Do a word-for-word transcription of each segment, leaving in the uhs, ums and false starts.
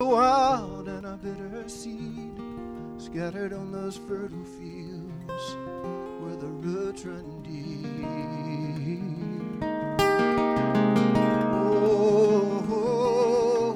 wild and a bitter seed scattered on those fertile fields where the roots run deep. Oh, oh,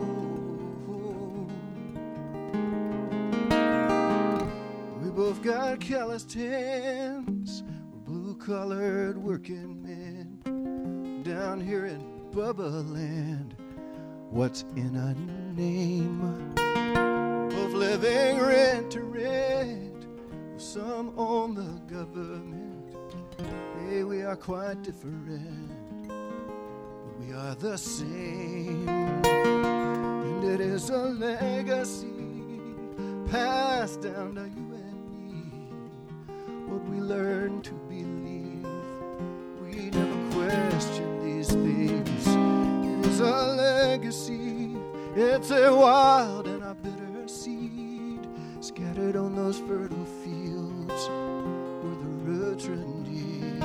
oh. We both got calloused hands. We're blue-collared working men down here in Bubba Land. What's in a name? Both living rent to rent, some own the government. Hey, we are quite different, but we are the same. And it is a legacy passed down to you and me. What we learn to believe, we never question these things. It is a legacy, it's a wild and a bitter seed scattered on those fertile fields where the roots run deep.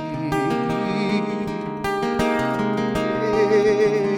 Hey,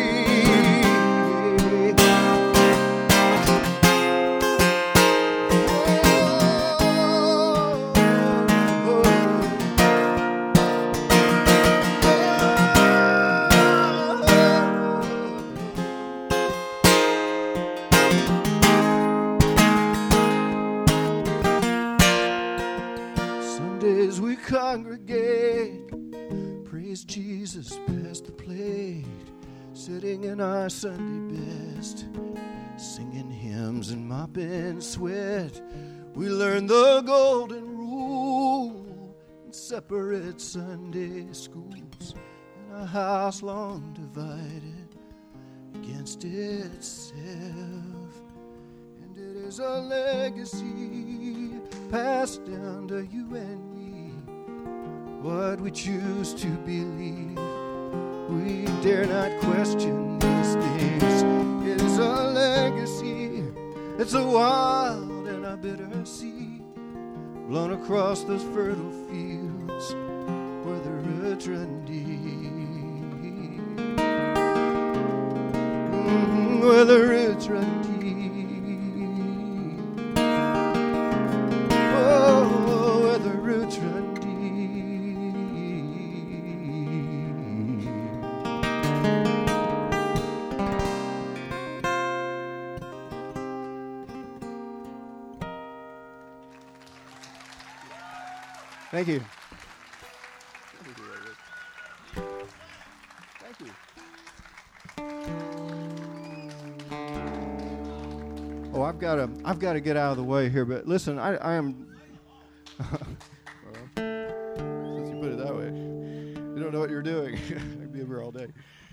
congregate, praise Jesus, pass the plate, sitting in our Sunday best, singing hymns and mopping sweat. We learn the golden rule in separate Sunday schools, in a house long divided against itself. And it is a legacy passed down to you and me. What we choose to believe, we dare not question these things. It is a legacy, it's a wild and a bitter seed blown across those fertile fields where the roots run deep. Mm-hmm, where the roots run deep. Oh, where the roots run deep. Thank you. Thank you. Oh, I've got to, I've got to get out of the way here. But listen, I, I am. Well, since you put it that way, you don't know what you're doing. I'd be here all day.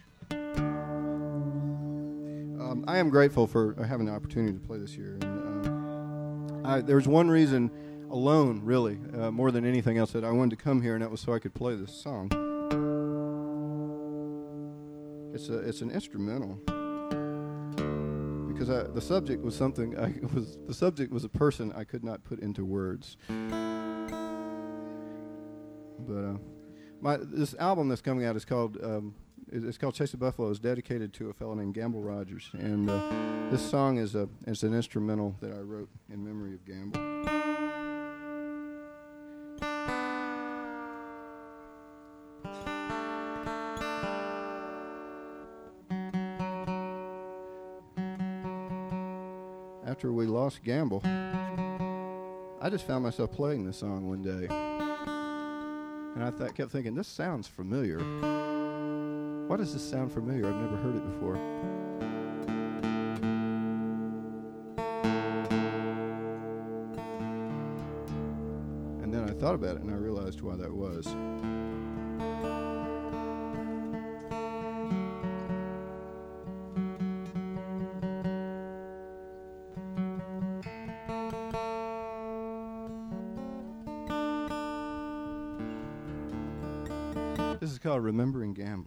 Um, I am grateful for having the opportunity to play this year. And, uh, I, there's one reason. Alone, really, uh, more than anything else, that I wanted to come here, and that was so I could play this song. It's a, it's an instrumental because I, the subject was something I was. The subject was a person I could not put into words. But uh, my this album that's coming out is called um, it's called Chase the Buffalo. It's dedicated to a fellow named Gamble Rogers, and uh, this song is a is an instrumental that I wrote in memory of Gamble. After we lost Gamble, I just found myself playing this song one day, and I th- kept thinking, this sounds familiar. Why does this sound familiar? I've never heard it before. And then I thought about it, and I realized why that was. This is called Remembering Gamble.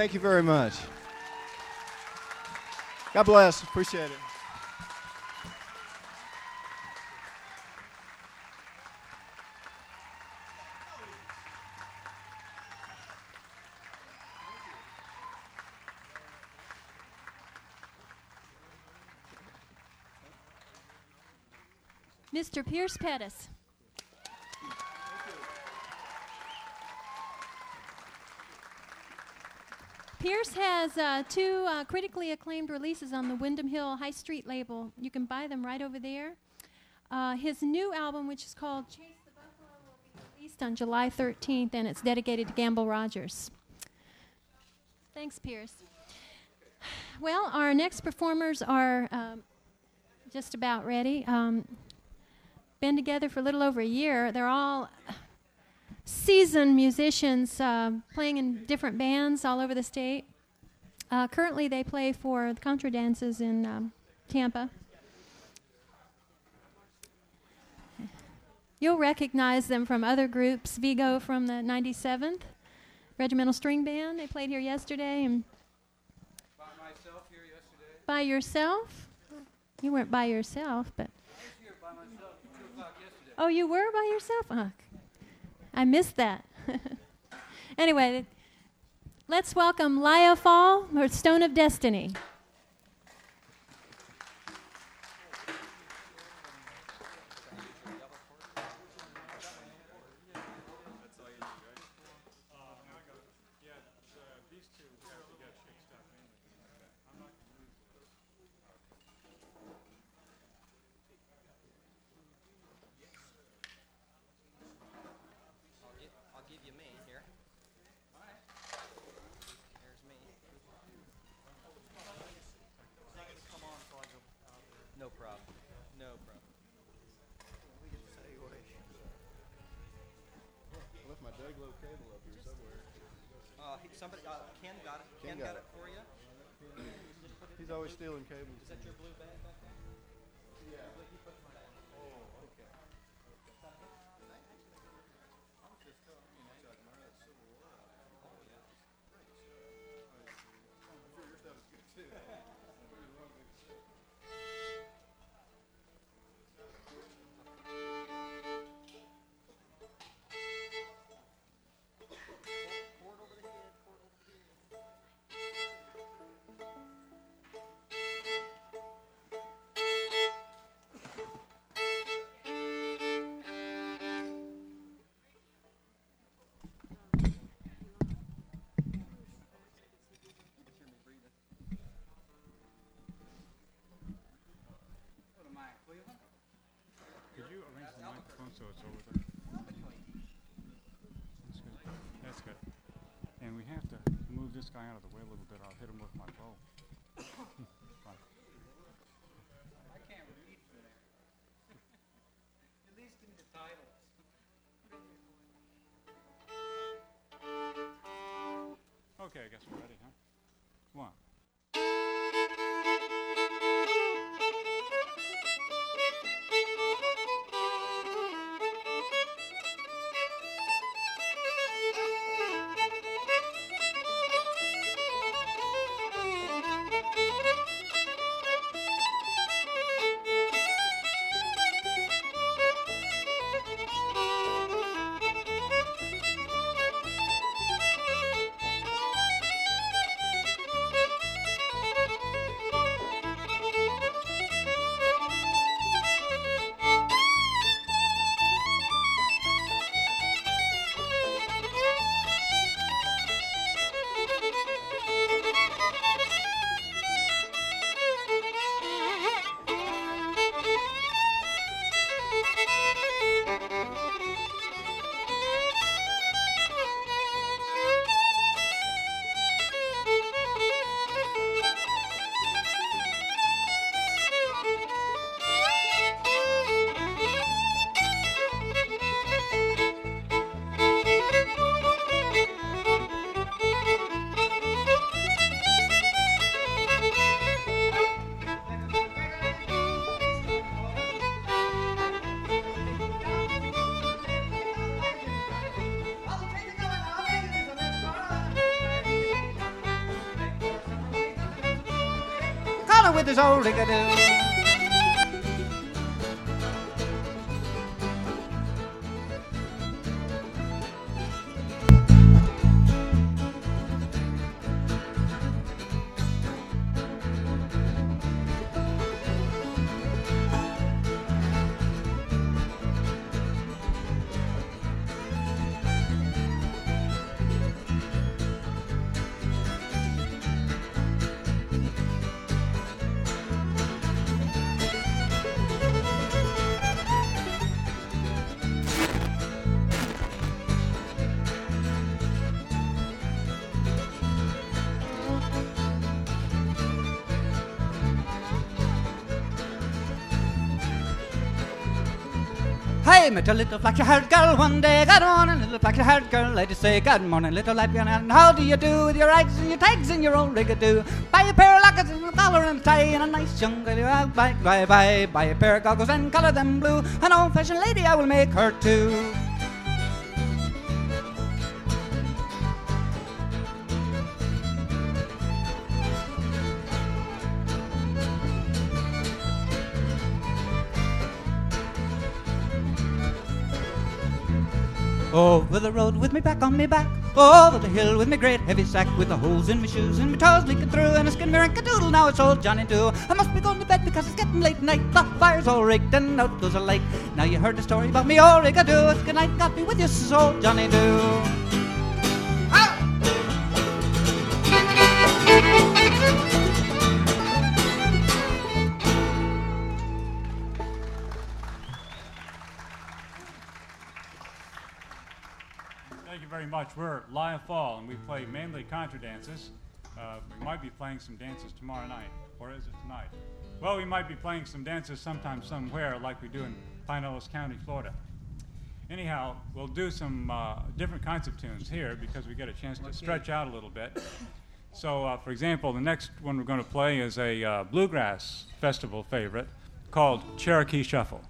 Thank you very much. God bless. Appreciate it. Mister Pierce Pettis. Pierce has uh, two uh, critically acclaimed releases on the Windham Hill High Street label. You can buy them right over there. Uh, his new album, which is called Chase the Buffalo, will be released on July thirteenth, and it's dedicated to Gamble Rogers. Thanks, Pierce. Well, our next performers are um, just about ready. Um, been together for a little over a year. They're all seasoned musicians uh, playing in different bands all over the state. Uh, currently, they play for the Contra Dances in um, Tampa. You'll recognize them from other groups. Vigo from the ninety-seventh Regimental String Band. They played here yesterday. And by myself here yesterday. By yourself? You weren't by yourself, but... I was here by myself at two o'clock yesterday. Oh, you were by yourself? Oh, I missed that. Anyway, let's welcome Laya Fall, or Stone of Destiny. No problem. No problem. I left my Dayglow cable up here somewhere. Uh, he, somebody, uh, Ken got it. Ken Ken, got got, it. it for you. He's always stealing cables. Is that your blue bag back there? Yeah. He put mine back. Oh, okay. I was just telling you, I was like, man, Civil War. Oh, yeah. I'm sure your stuff is good too. Could you arrange the microphone so it's over there? That's good. That's good. And we have to move this guy out of the way a little bit. I'll hit him with my bow. Fine. I can't read from there. At least in the titles. Okay, I guess we're ready, huh? One. Thank you. fiddle with his old rigadoo. Hey, met a little flaxy-haired girl one day. Good morning, little flaxy-haired girl. Ladies say, good morning, little Latvian. And how do you do with your eggs and your tags and your old rigadoo? Buy a pair of lockets and a collar and a tie and a nice young girl. Bye, bye, bye. Buy a pair of goggles and color them blue. An old-fashioned lady I will make her too. Over the road with me back on me back, over the hill with me great heavy sack, with the holes in my shoes and my toes leaking through, and a skin me rink-a-doodle, now it's old Johnny Do. I must be going to bed because it's getting late at night, the fire's all raked and out goes a light. Now you heard the story about me old rigadoo, it's good night, got me with you, says old Johnny Do. Thank you very much. We're Lie of Fall, and we play mainly contra dances. Uh, we might be playing some dances tomorrow night, or is it tonight? Well, we might be playing some dances sometime, somewhere, like we do in Pinellas County, Florida. Anyhow, we'll do some uh, different kinds of tunes here because we get a chance to okay. stretch out a little bit. So, uh, for example, the next one we're going to play is a uh, bluegrass festival favorite called Cherokee Shuffle.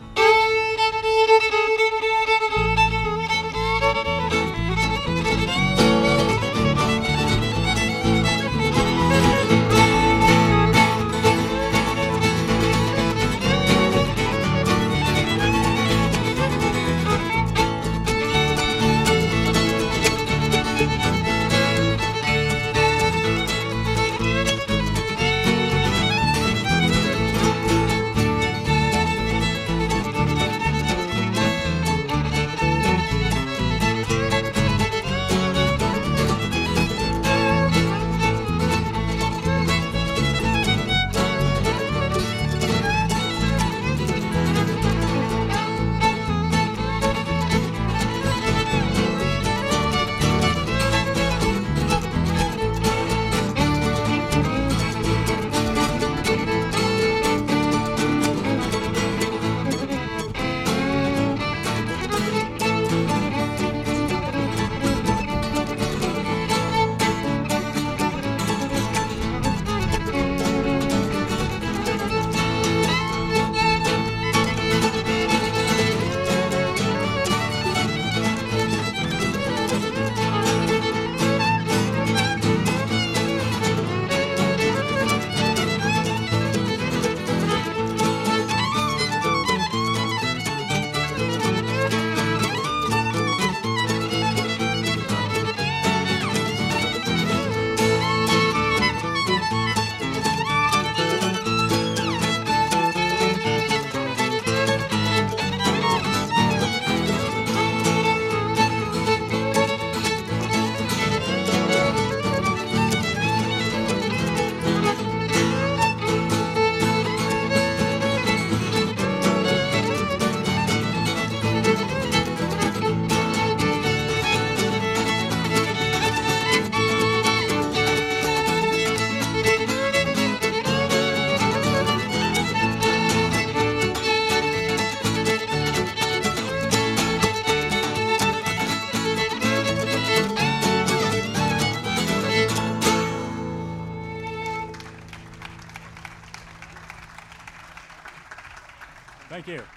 Thank you.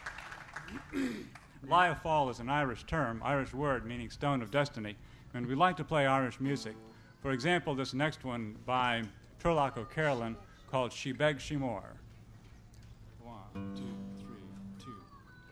Lie of Fall is an Irish term, Irish word meaning stone of destiny, and we like to play Irish music. For example, this next one by Turlough O'Carolan called She Begs She More. One, two, three, two.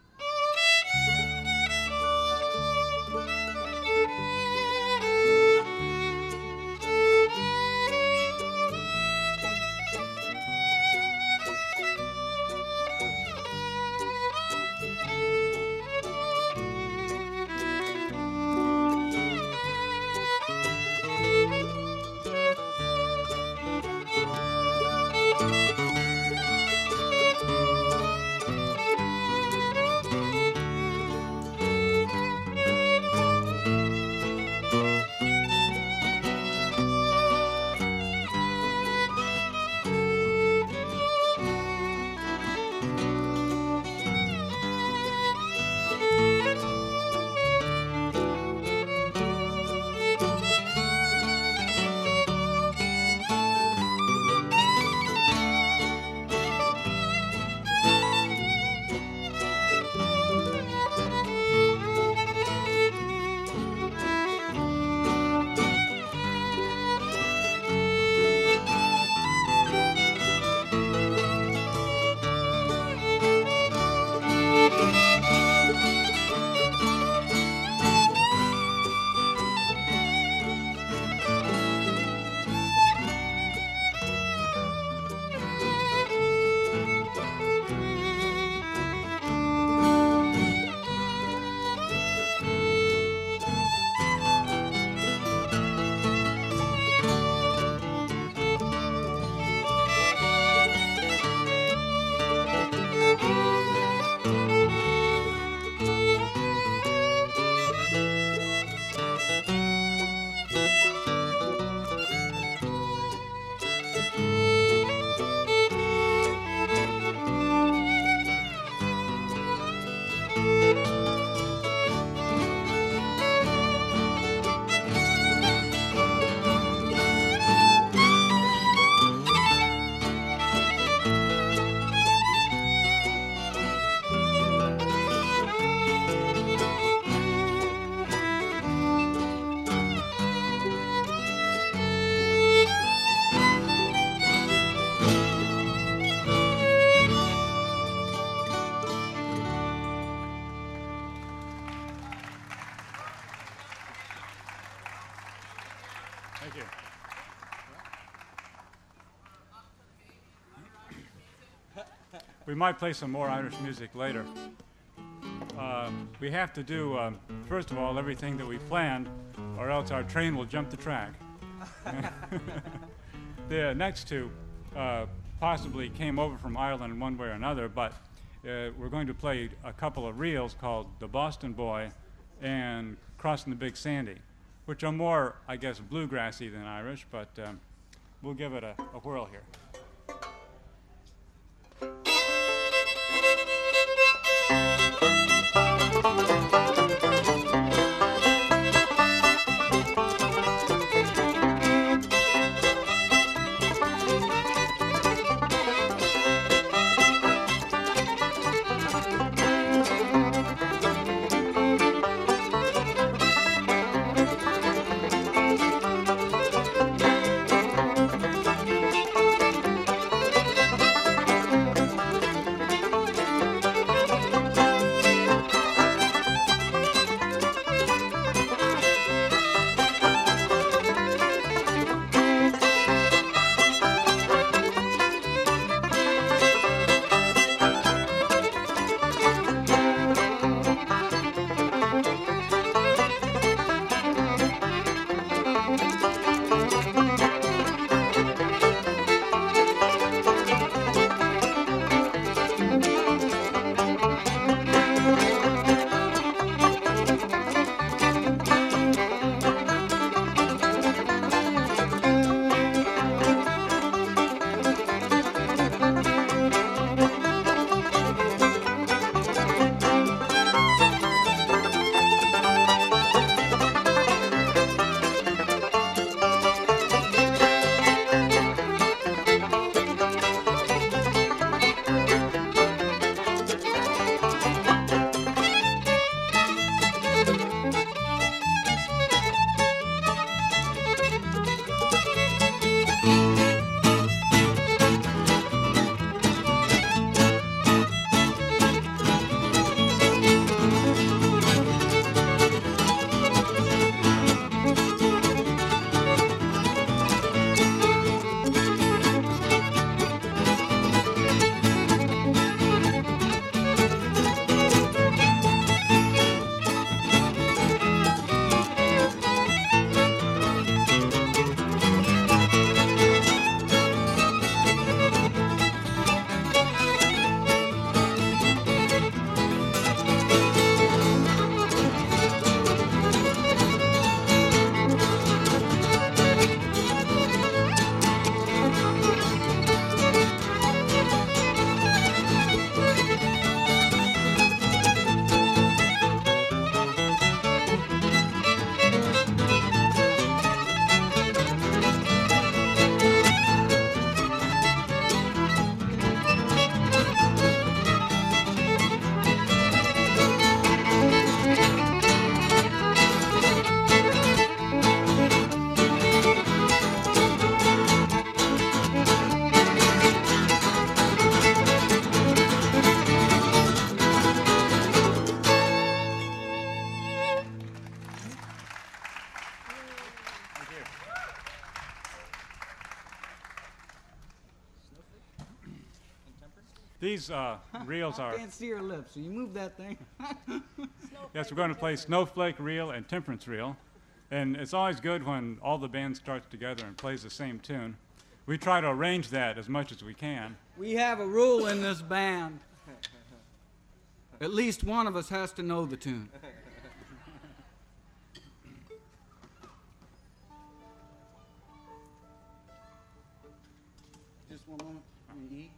Thank you. We might play some more Irish music later. Uh, we have to do, um, first of all, everything that we planned, or else our train will jump the track. The next two uh, possibly came over from Ireland in one way or another, but uh, we're going to play a couple of reels called The Boston Boy and Crossing the Big Sandy, which are more, I guess, bluegrassy than Irish, but um, we'll give it a, a whirl here. Thank you. These uh, reels I are, can't see your lips, so you move that thing. yes, we're going to play Snowflake Reel and Temperance Reel. And it's always good when all the band starts together and plays the same tune. We try to arrange that as much as we can. We have a rule in this band. At least one of us has to know the tune. Just one moment. E.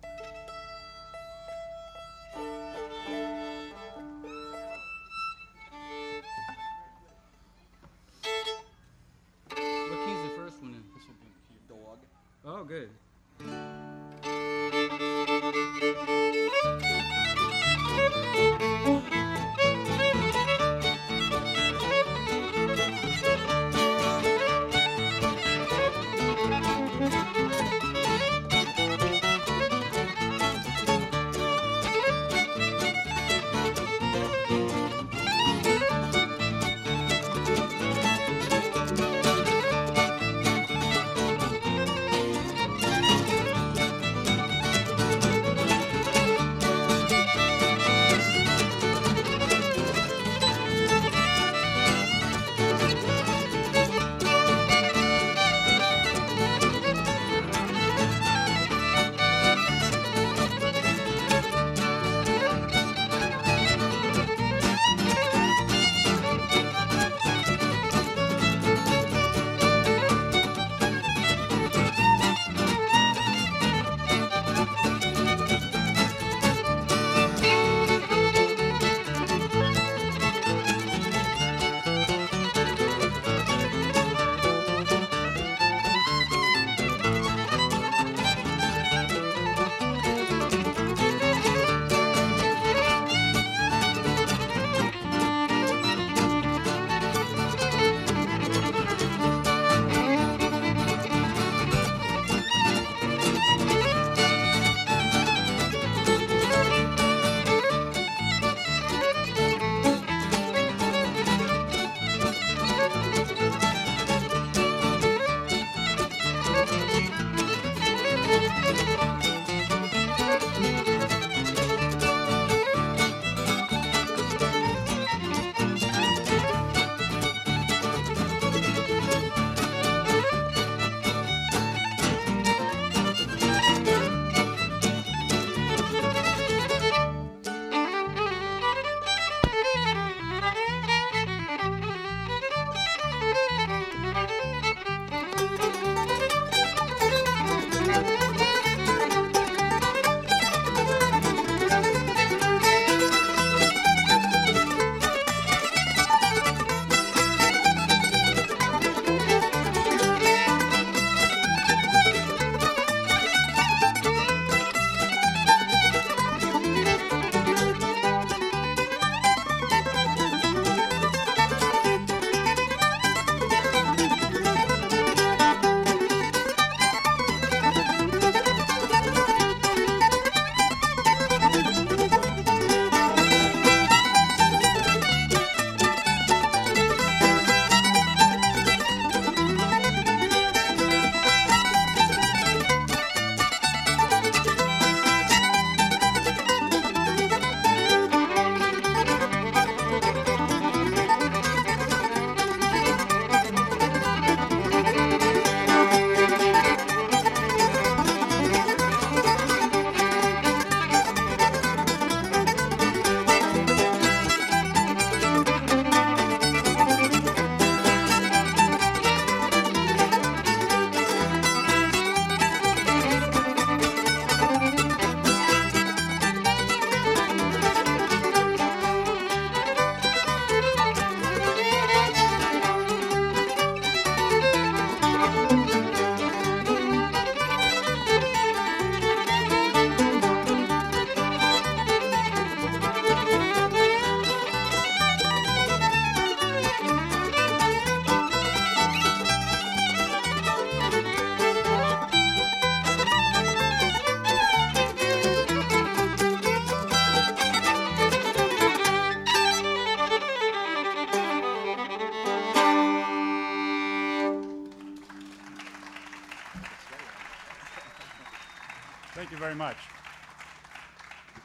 What key's the first one in? This would be key dog. Oh, good.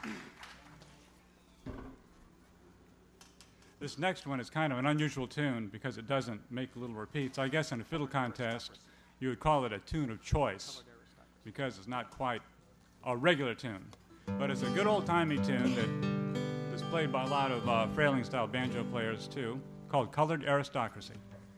This next one is kind of an unusual tune because it doesn't make little repeats. I guess in a fiddle contest, you would call it a tune of choice because it's not quite a regular tune. But it's a good old-timey tune that is played by a lot of uh, Frailing-style banjo players, too, called Colored Aristocracy.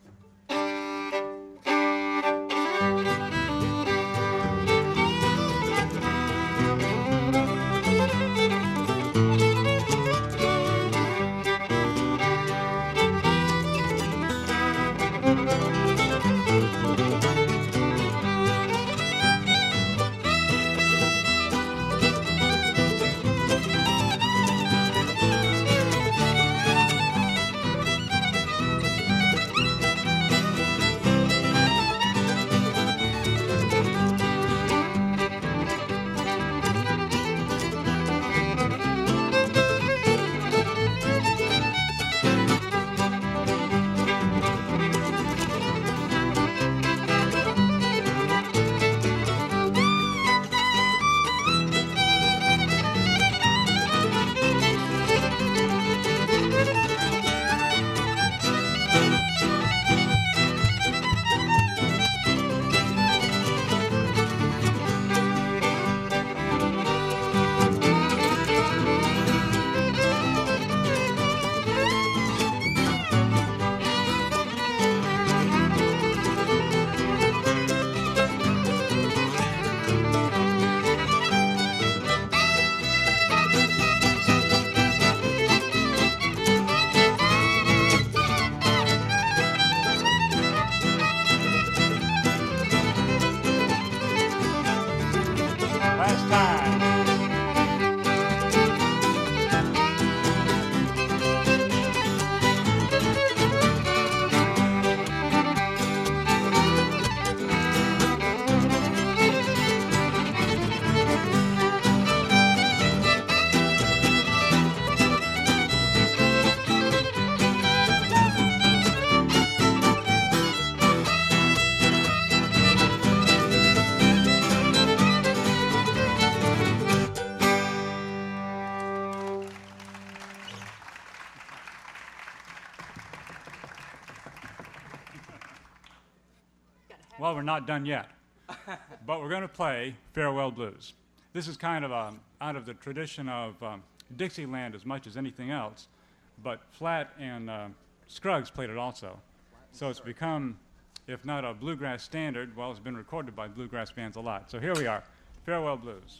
Well, we're not done yet, but we're going to play Farewell Blues. This is kind of um, out of the tradition of um, Dixieland as much as anything else, but Flatt and uh, Scruggs played it also. So it's become, if not a bluegrass standard, well, it's been recorded by bluegrass bands a lot. So here we are, Farewell Blues.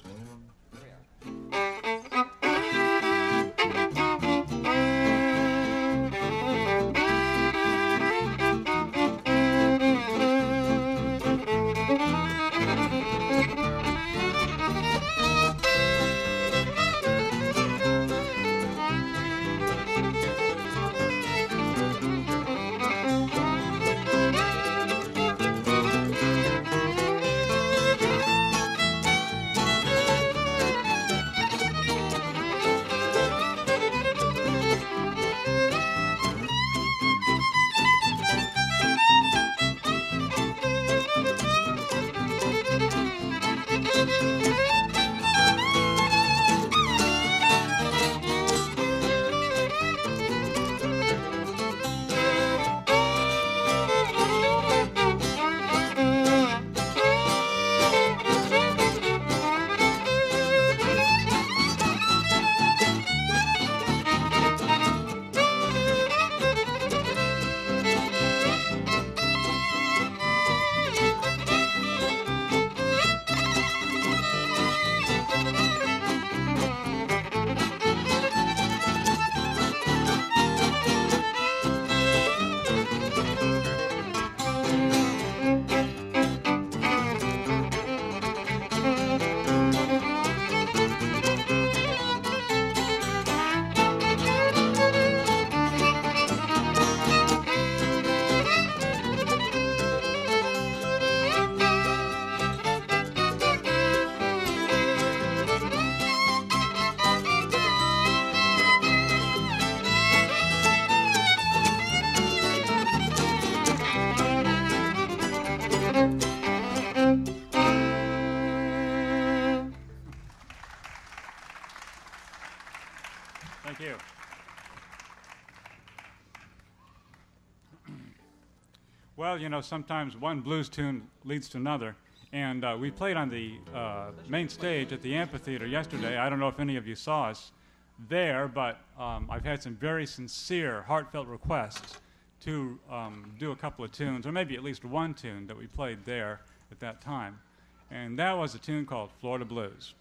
Thank you. Well, you know, sometimes one blues tune leads to another. And uh, we played on the uh, main stage at the amphitheater yesterday. I don't know if any of you saw us there, but um, I've had some very sincere, heartfelt requests to um, do a couple of tunes, or maybe at least one tune that we played there at that time. And that was a tune called Florida Blues.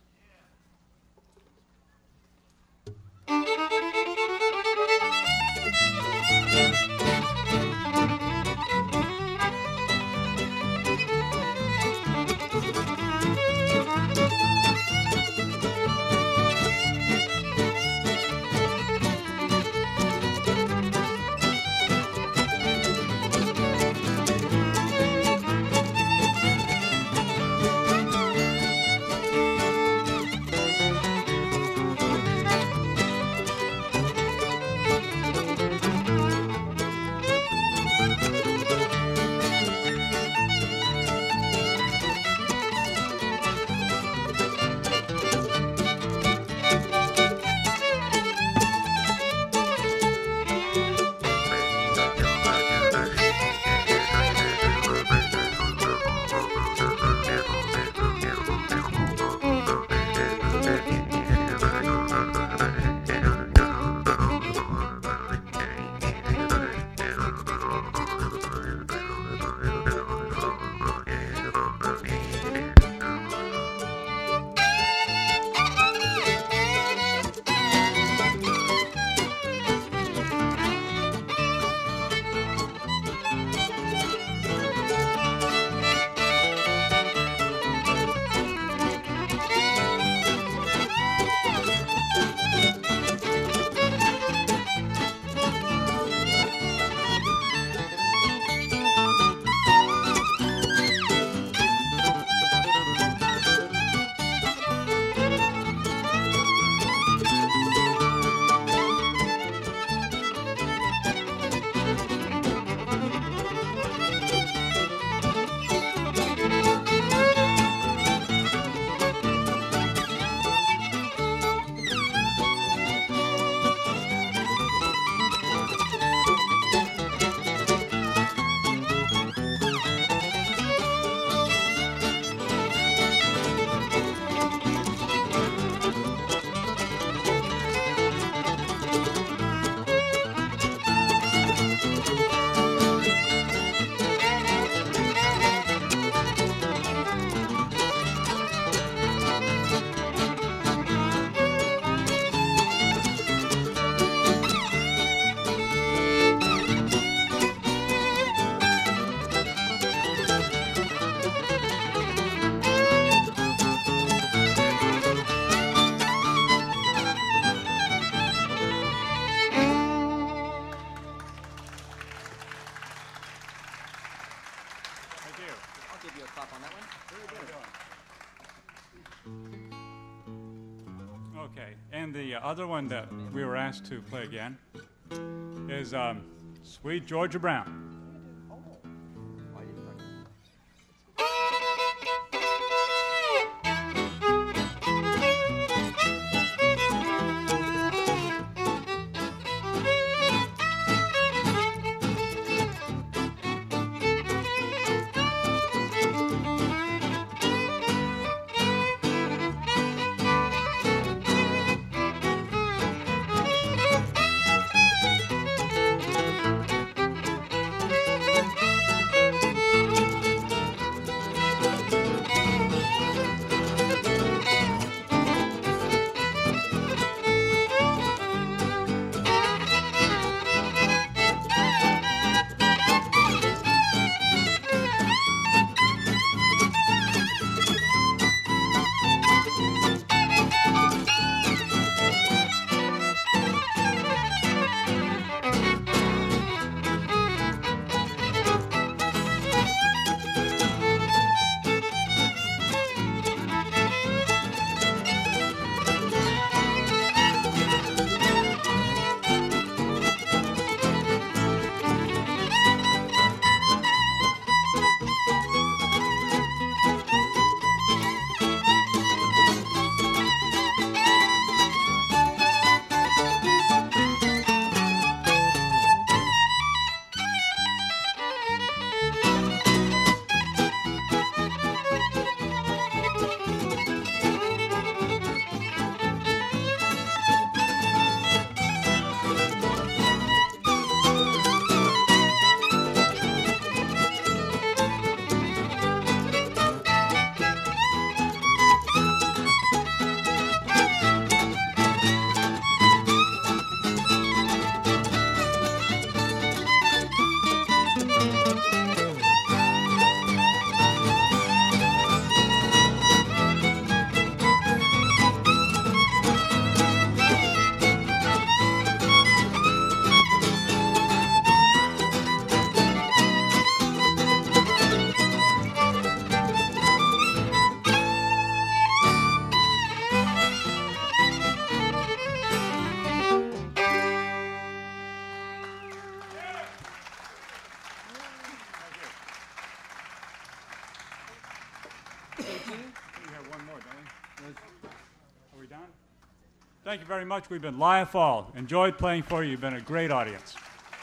Okay, and the other one that we were asked to play again is um, Sweet Georgia Brown. Thank you very much. We've been Lion Fall. Enjoyed playing for you. You've been a great audience.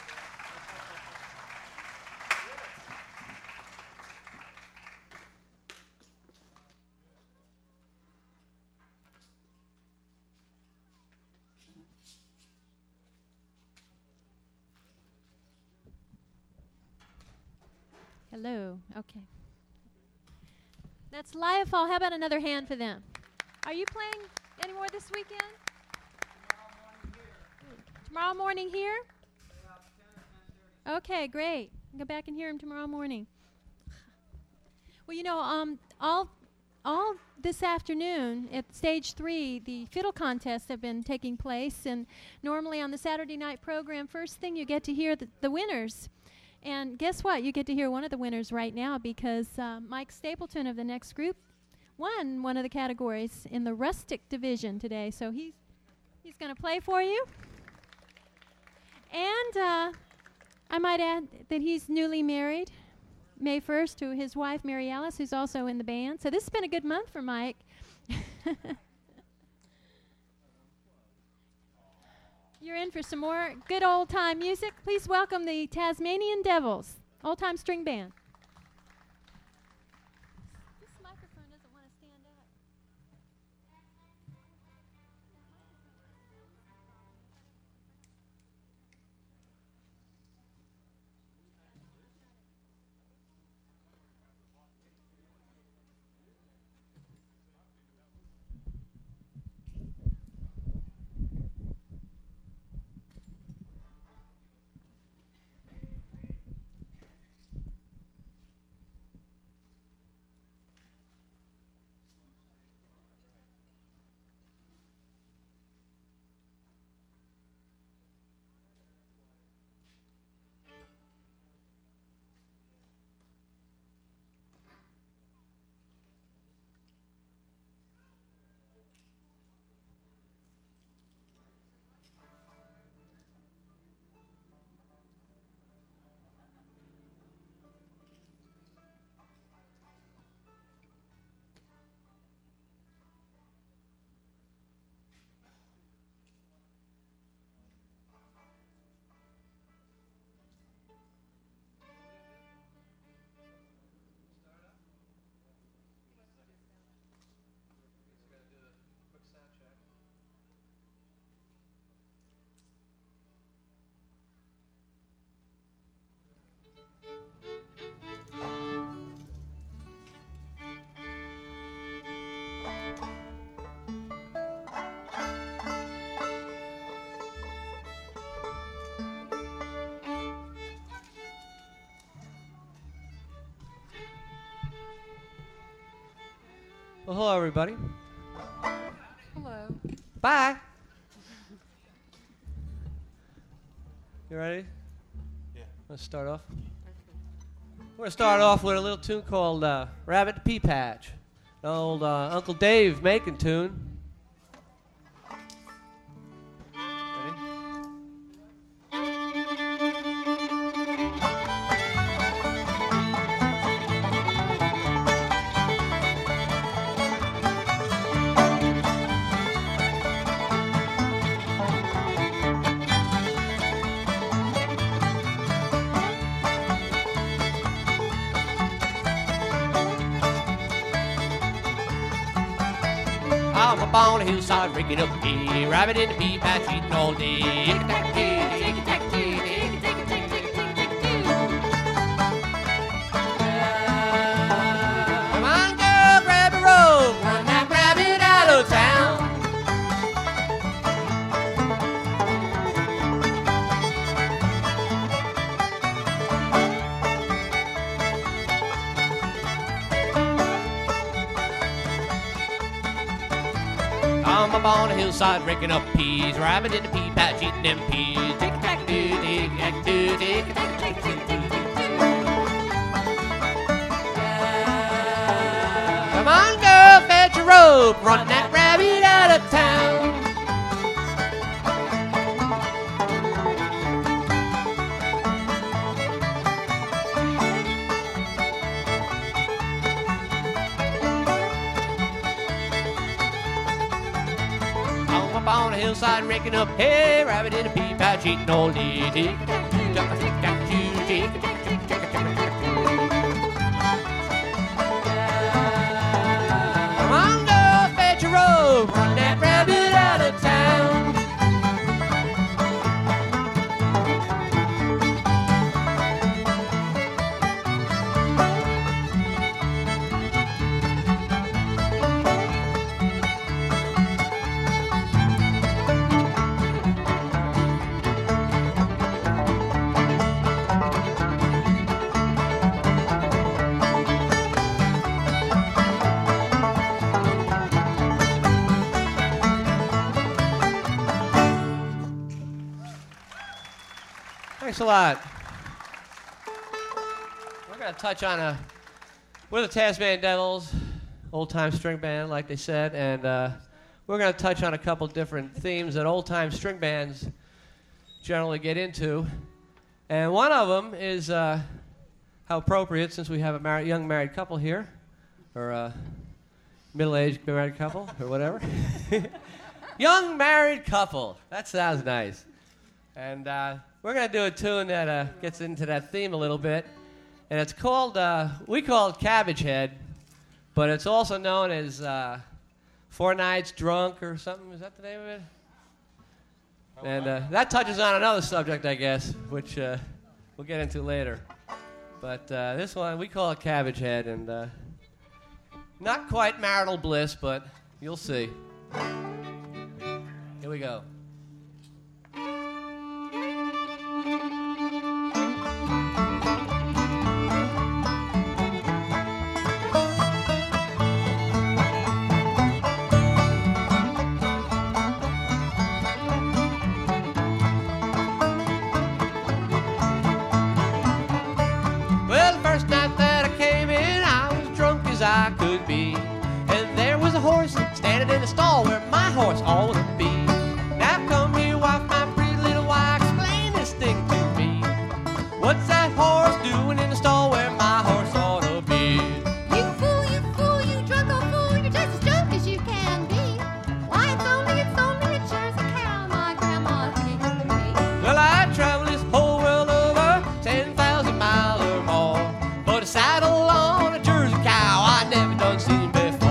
Hello. Okay. That's Lion Fall. How about another hand for them? Are you playing any more this weekend? Tomorrow morning here? Okay, great. Go back and hear him tomorrow morning. Well, you know, um, all, all this afternoon at stage three, the fiddle contests have been taking place, and normally on the Saturday night program, first thing you get to hear the, the winners. And guess what? You get to hear one of the winners right now because uh, Mike Stapleton of the next group won one of the categories in the rustic division today. So he's he's going to play for you. And uh, I might add that he's newly married May first to his wife, Mary Alice, who's also in the band. So this has been a good month for Mike. You're in for some more good old-time music. Please welcome the Tasmanian Devils, old-time string band. This microphone doesn't want to stand up. Well, hello, everybody. Hello. Bye. You ready? Yeah. Let's start off. We're going to start off with a little tune called uh, Rabbit the Pea Patch, an old uh, Uncle Dave Macon tune. Ready? I'm up on the hillside, rigging up a pea, rabbit in the pea patch, eating all day. Come on, girl, grab a rope, run that rabbit out of town. I'm up on the hillside raking up peas, rabbit in the pea patch eating them peas. Tick-tack-doo, tick-tack-doo, tick-tack-tick-tick-tick-tick. Come on, girl, fetch a rope, run that rabbit out of town. on a hillside raking up hay, rabbit in a pea patch eating old leaf. Come on, girl, fetch a rope, run that rabbit out of town. Thanks a lot. We're going to touch on a. We're the Tasman Devils, old-time string band, like they said, and uh, we're going to touch on a couple different themes that old-time string bands generally get into. And one of them is uh, how appropriate, since we have a mar- young married couple here, or a middle-aged married couple, or whatever. Young married couple. That sounds nice. And uh, we're going to do a tune that uh, gets into that theme a little bit. And it's called, uh, we call it Cabbage Head, but it's also known as uh, Four Nights Drunk or something. Is that the name of it? And uh, that touches on another subject, I guess, which uh, we'll get into later. But uh, this one, we call it Cabbage Head, and uh, not quite marital bliss, but you'll see. Here we go. I could be, and there was a horse standing in the stall where my horse ought to be. Now come here, wife, my pretty little wife, explain this thing to me. What's that horse doing in the stall where my horse ought to be? You fool, you fool, you drunk old fool, you're just as drunk as you can be. Why, it's only, it's only a Jersey cow my grandma gave me. Well, I travel this whole world over, ten thousand miles or more, but a saddle on a Jersey cow I never done seen before.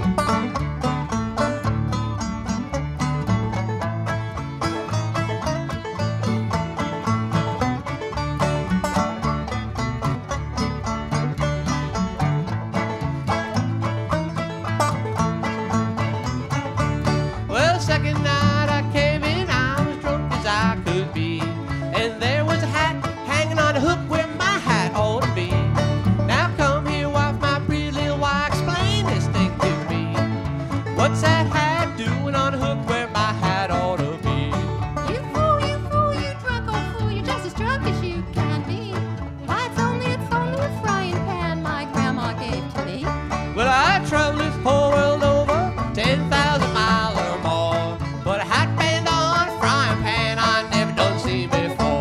Well, the second night I came in, I was drunk as I could be, and there was a hat hanging on a hook where my hat ought to be. Now come here, wife, my pretty little wife, explain this thing to me. What's that hat doing on a hook where my hat ought to be? You fool, you fool, you drunk old fool, you're just as drunk as you can be. Why, it's only, it's only a frying pan my grandma gave to me. Well, I travel this whole world over, ten thousand miles or more, but a hat band on a frying pan I never done seen before.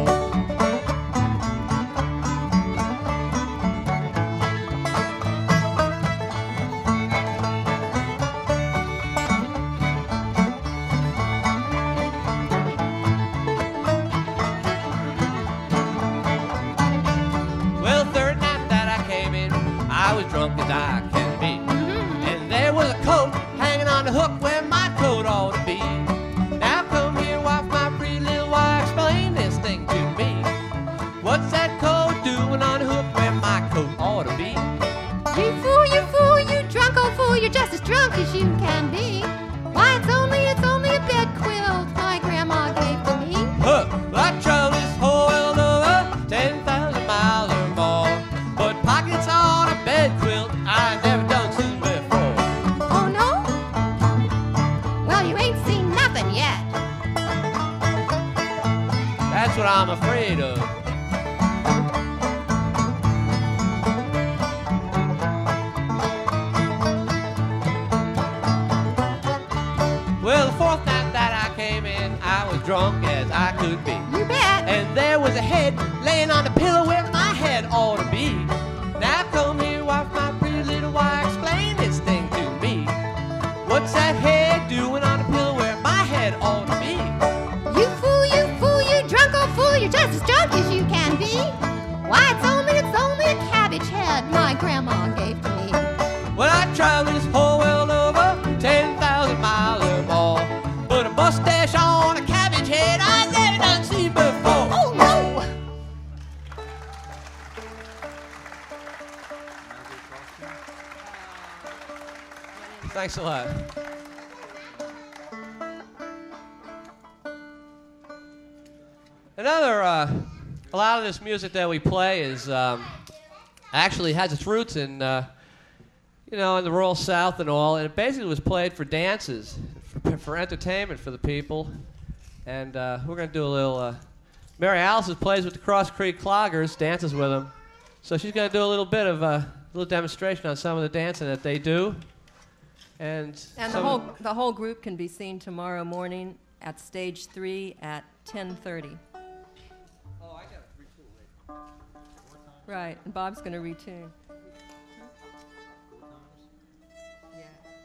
Well, third night that I came in, I was drunk as I can be. And there was a coat hanging on the hook where my coat ought to be. Now come here, wife, my pretty little wife, explain this thing to me. What's that coat doing on the hook where my coat ought to be? You fool, you fool, you drunk old fool, you're just as drunk as you can be. Why, it's only, it's only a bed quilt my grandma gave to me. Huh, I travel this whole world over, ten thousand miles or more, but pockets on a bed quilt I never done seen before. Oh, no? Well, you ain't seen nothing yet. That's what I'm afraid of. Well, the fourth night that I came in, I was drunk as I could be. You bet. And there was a head laying on the pillow where my head ought to be. Now come here, wife, my pretty little wife, explain this thing to me. What's that head doing on the pillow where my head ought mustache on a cabbage head I never done seen before. Oh no! Thanks a lot. Another, uh, a lot of this music that we play is um, actually has its roots in, uh, you know, in the rural South and all, and it basically was played for dances, for, for entertainment for the people. And uh, we're going to do a little. Uh, Mary Alice plays with the Cross Creek Cloggers, dances with them, so she's going to do a little bit of uh, a little demonstration on some of the dancing that they do. And, and the whole the whole group can be seen tomorrow morning at stage three at ten thirty. Oh, I got to retune later. Right, and Bob's going to retune. Yeah.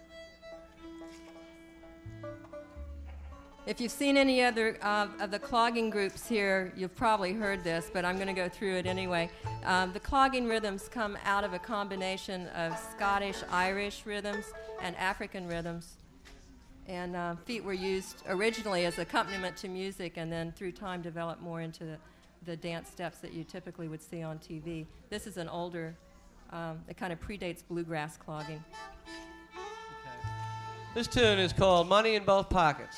If you've seen any other uh, of the clogging groups here, you've probably heard this, but I'm going to go through it anyway. Um, the clogging rhythms come out of a combination of Scottish, Irish rhythms and African rhythms. And uh, feet were used originally as accompaniment to music and then through time developed more into the, the dance steps that you typically would see on T V. This is an older, um, it kind of predates bluegrass clogging. Okay. This tune is called Money in Both Pockets.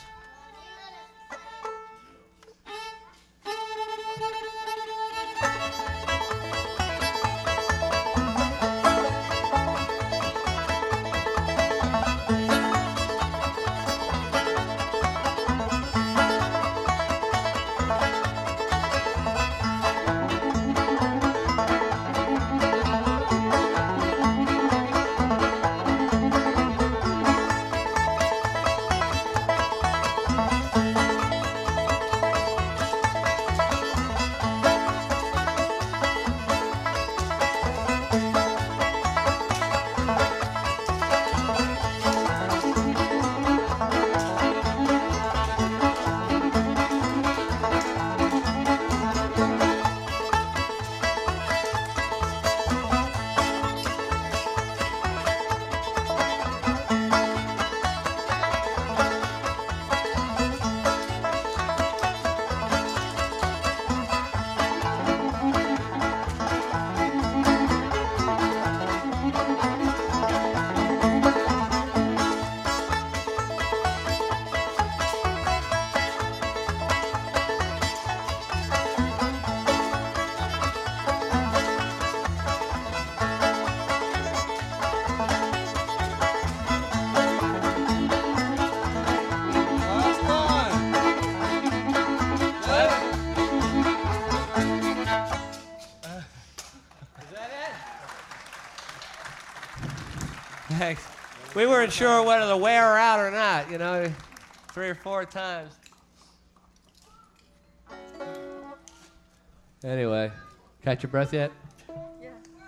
Thanks. We weren't sure whether to wear her out or not, you know, three or four times. Anyway, catch your breath yet? Yeah.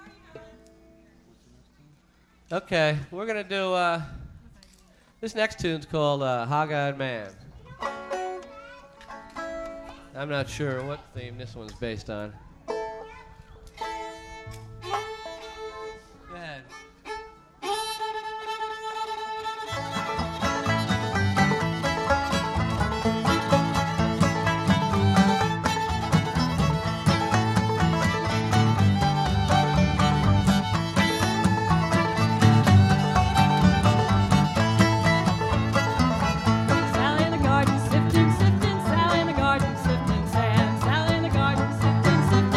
Okay, we're going to do, uh, this next tune's called uh, Hog-Eyed Man. I'm not sure what theme this one's based on. Go ahead. Sally in the garden sifting, sifting, Sally in the garden sifting sand, Sally in the garden sifting, sifting.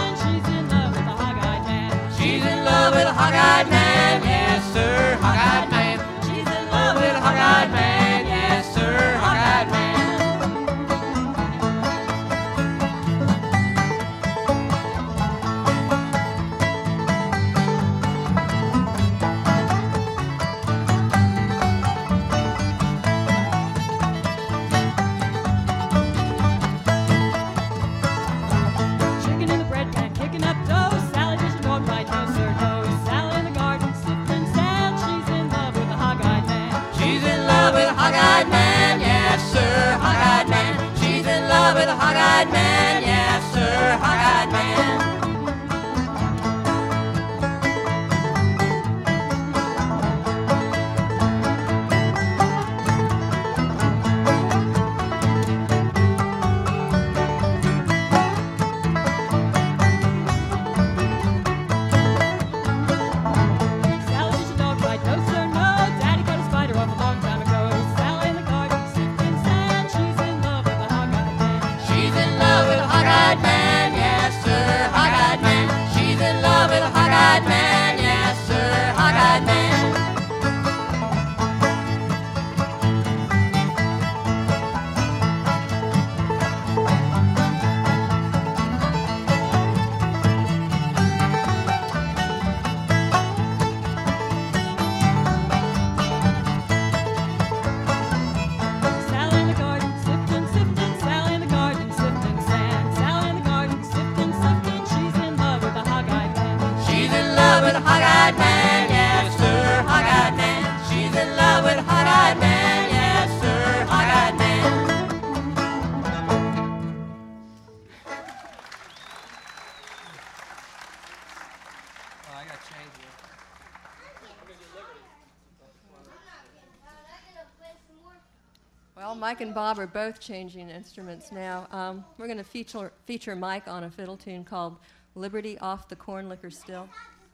Mike and Bob are both changing instruments now. Um, we're going to feature feature Mike on a fiddle tune called "Liberty Off the Corn Liquor Still."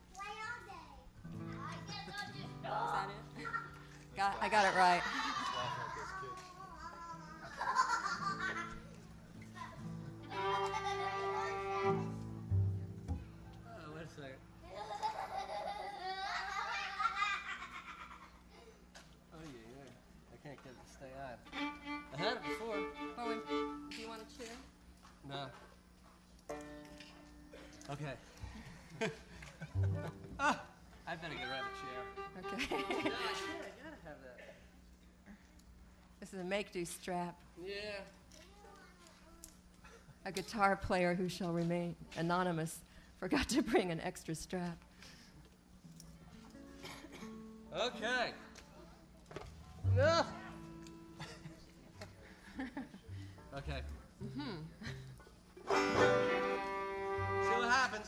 Is that it? Got, I got it right. Oh, wait a second. Oh, yeah, yeah. I can't get it to stay on. I had it before. Oh, wait. Do you want a chair? No. Okay. Ah, I better get rid of a chair. Okay. No, I can't. I gotta have that. This is a make-do strap. Yeah. A guitar player who shall remain anonymous forgot to bring an extra strap. Okay. No. Okay. Mm-hmm. See what happens.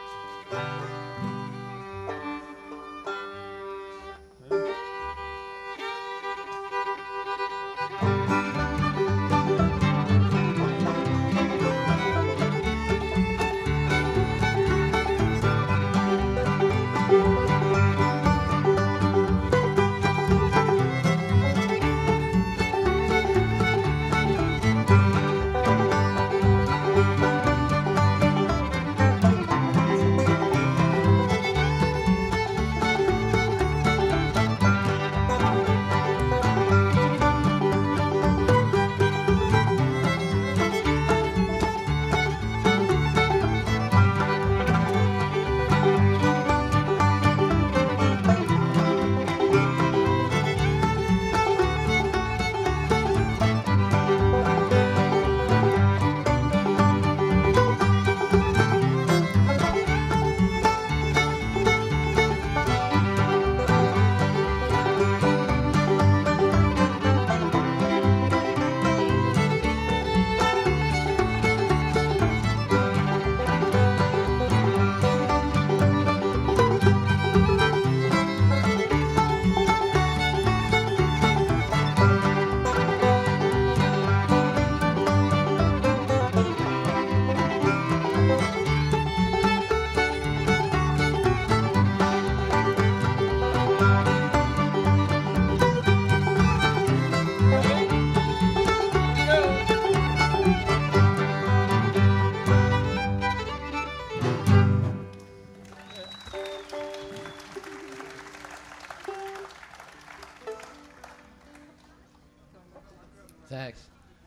Thanks.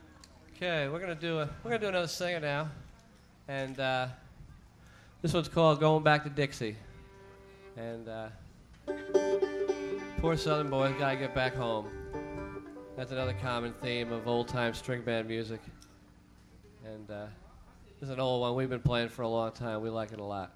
Okay, we're gonna do a we're gonna do another singer now, and uh, this one's called "Going Back to Dixie." And uh, poor Southern boys gotta get back home. That's another common theme of old-time string band music. And uh, this is an old one we've been playing for a long time. We like it a lot.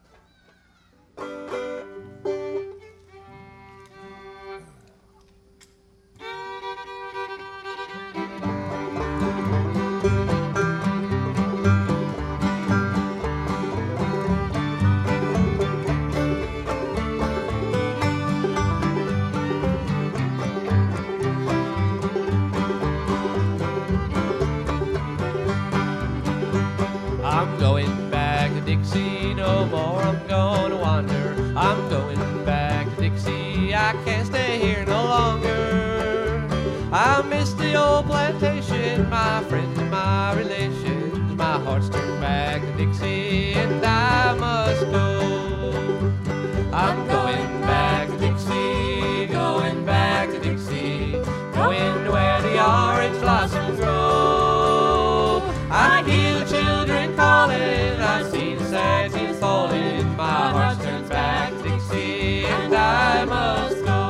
I'm going back to Dixie no more, I'm gonna wander. I'm going back to Dixie, I can't stay here no longer. I miss the old plantation, my friends and my relations. My heart's turned back to Dixie and I must go. I'm going back to Dixie, going back to Dixie, going where the orange blossoms grow. I hear the children calling, I see the sad tears falling. My heart turns back to Dixie and I must go.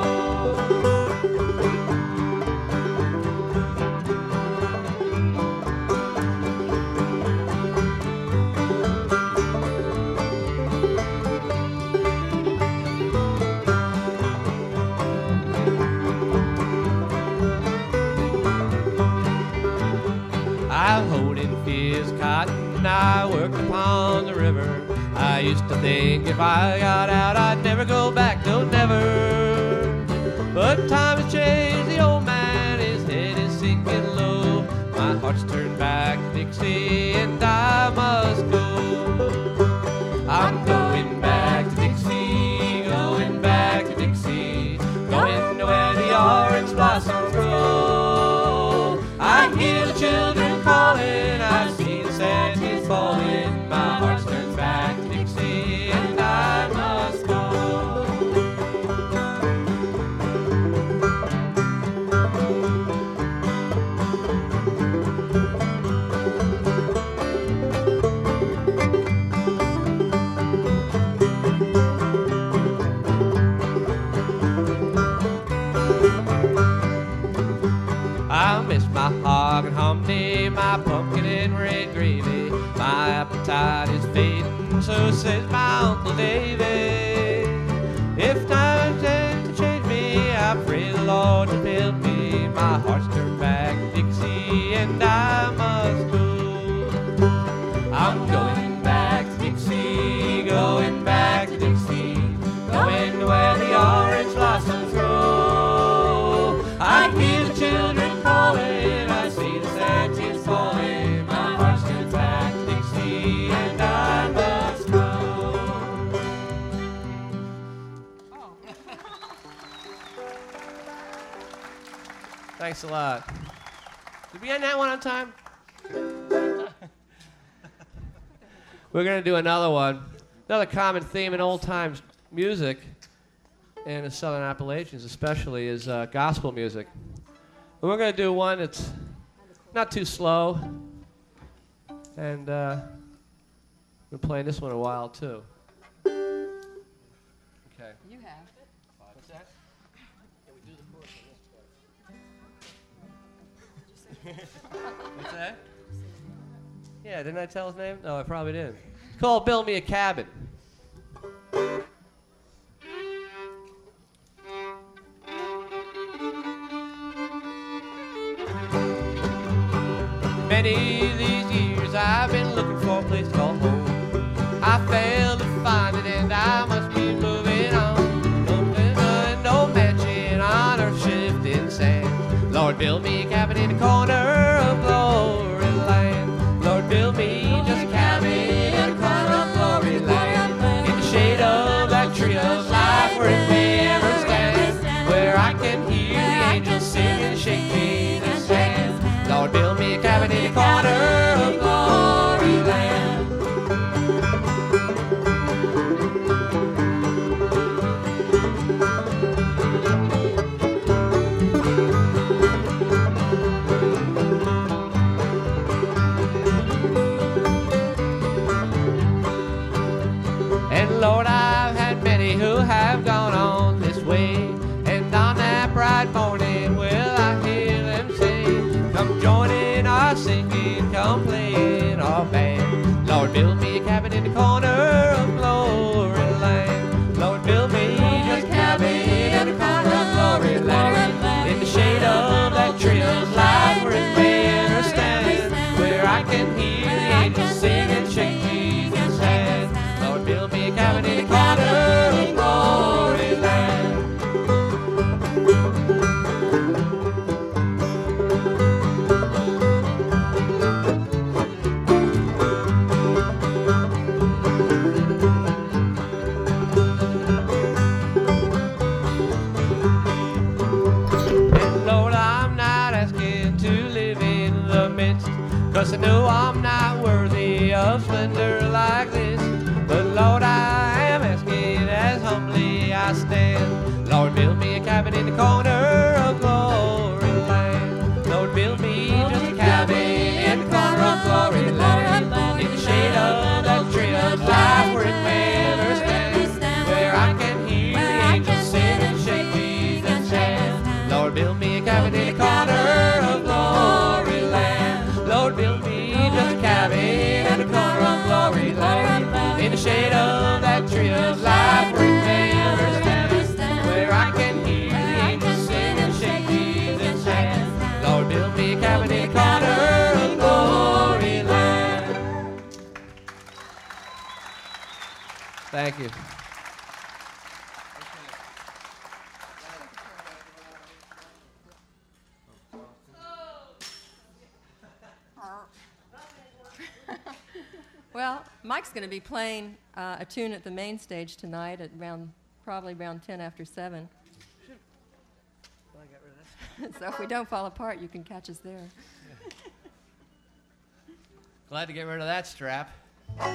I hoed in fields cotton, I worked upon the river. I used to think if I got out I'd never go back, no never. But time has changed, the old man, his head is sinking low. heart's turned back to Dixie, and I must go. I'm going back to Dixie, going back to Dixie, going to where the orange blossoms grow. I hear the children calling, I see the sad tears falling, my heart's turned back to Dixie, and I must go. I miss my hog and hominy, my pumpkin and red gravy. My appetite is fading, so says my Uncle David. If times tend to change me, I pray the Lord to build me. My heart's turned back to Dixie, and I must go. I'm going back to Dixie, going back to Dixie, going to where the orange blossoms grow. I hear the children calling, I see the sad tears falling, my heart's turned back to Dixie, and I must go. Thanks a lot. Did we end that one on time? We're going to do another one. Another common theme in old times music, and the Southern Appalachians especially, is uh, gospel music. And we're going to do one that's not too slow, and uh, we've been playing this one a while too. Okay. You have. What's that? What's that? Yeah, didn't I tell his name? No, I probably didn't. It's called Build Me a Cabin. Many of these years I've been looking for a place to call home. I failed to find it and I must be moving on. No, no, no mansion on earth shifting sand. Lord, build me a cabin in the corner of glory land. Lord, build me just a cabin in the corner of glory land. In the shade of that tree of life where it may ever stand. Where I can hear the angels sing and shake me the sand. Lord, build me a cabin in the corner of glory land. And Lord, I've had many who have gone on this way, and on that bright morning will I hear them say, come join in our singing, come play in our band. Lord, build me a cabin in the corner of glory land. Lord, build me just a cabin in the corner of glory land. In the shade of that tree of life where it may ever stand. Where I can hear the angels sing and shake Jesus' hand. Lord, build me a cabin in the corner of glory land. And Lord, I'm not asking to live in the midst, 'cause I know I'm not worthy of splendor like this. But Lord, I am asking as humbly I stand. Lord, build me a cabin in the corner of glory land. Lord, build me just a cabin in the corner of glory land. In the shade of that tree of life where it may ever stand. Where I can hear the angels sing and shake Jesus' hand. Lord, build me a cabin in the corner of glory land. Lord, build me just a cabin in the corner of glory land. In the shade of that tree of life where it may ever stand. Where I can hear the angels sing and shake Jesus' hand. Lord, build me a cabin in the corner of glory land. Thank you. Well, Mike's going to be playing uh, a tune at the main stage tonight at around, probably around ten after seven. So if we don't fall apart, you can catch us there. Glad to get rid of that strap. Good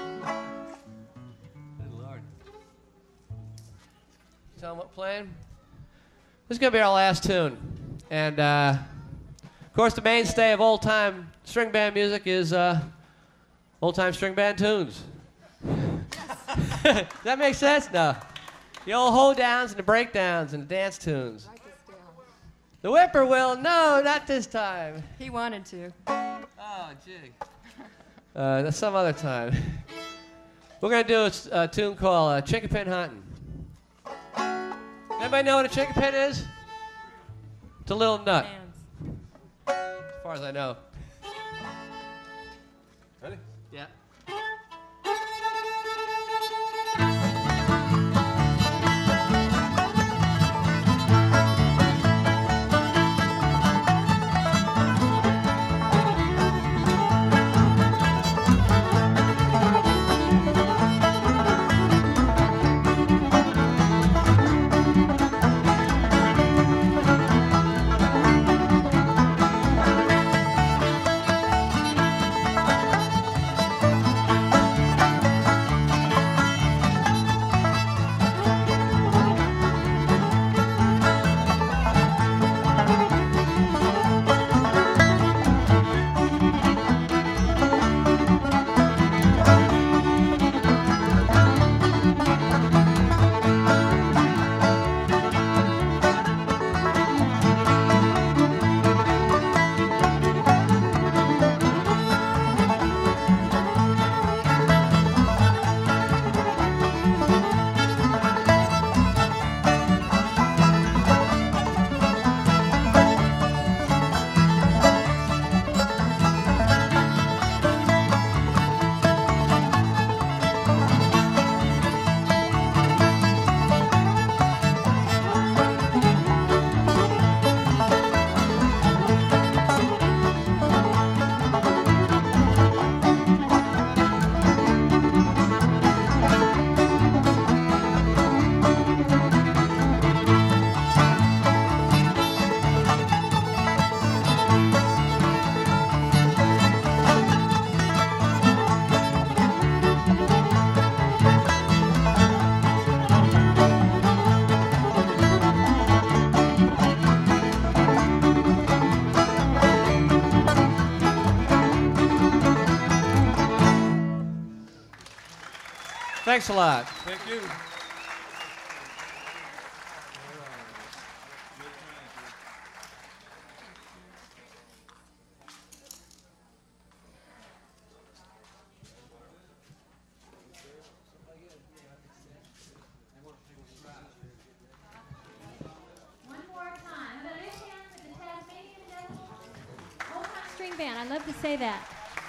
Lord. Tell them what playing? This is going to be our last tune. And, uh, of course, the mainstay of old-time string band music is uh, old-time string band tunes. Does that make sense? No. The old hold-downs and the breakdowns and the dance tunes. Write this down. The whippoorwill, no, not this time. He wanted to. Oh, gee. Uh, that's some other time. We're going to do a, s- a tune called uh, Chicken Pin Hunting. Anybody know what a chicken pin is? It's a little nut, Hands. as far as I know. Ready? Yeah. Thanks a lot. Thank you. One more time. I'm going to lift hands with the Tasmanian Devil Old-Time String Band. I love to say that.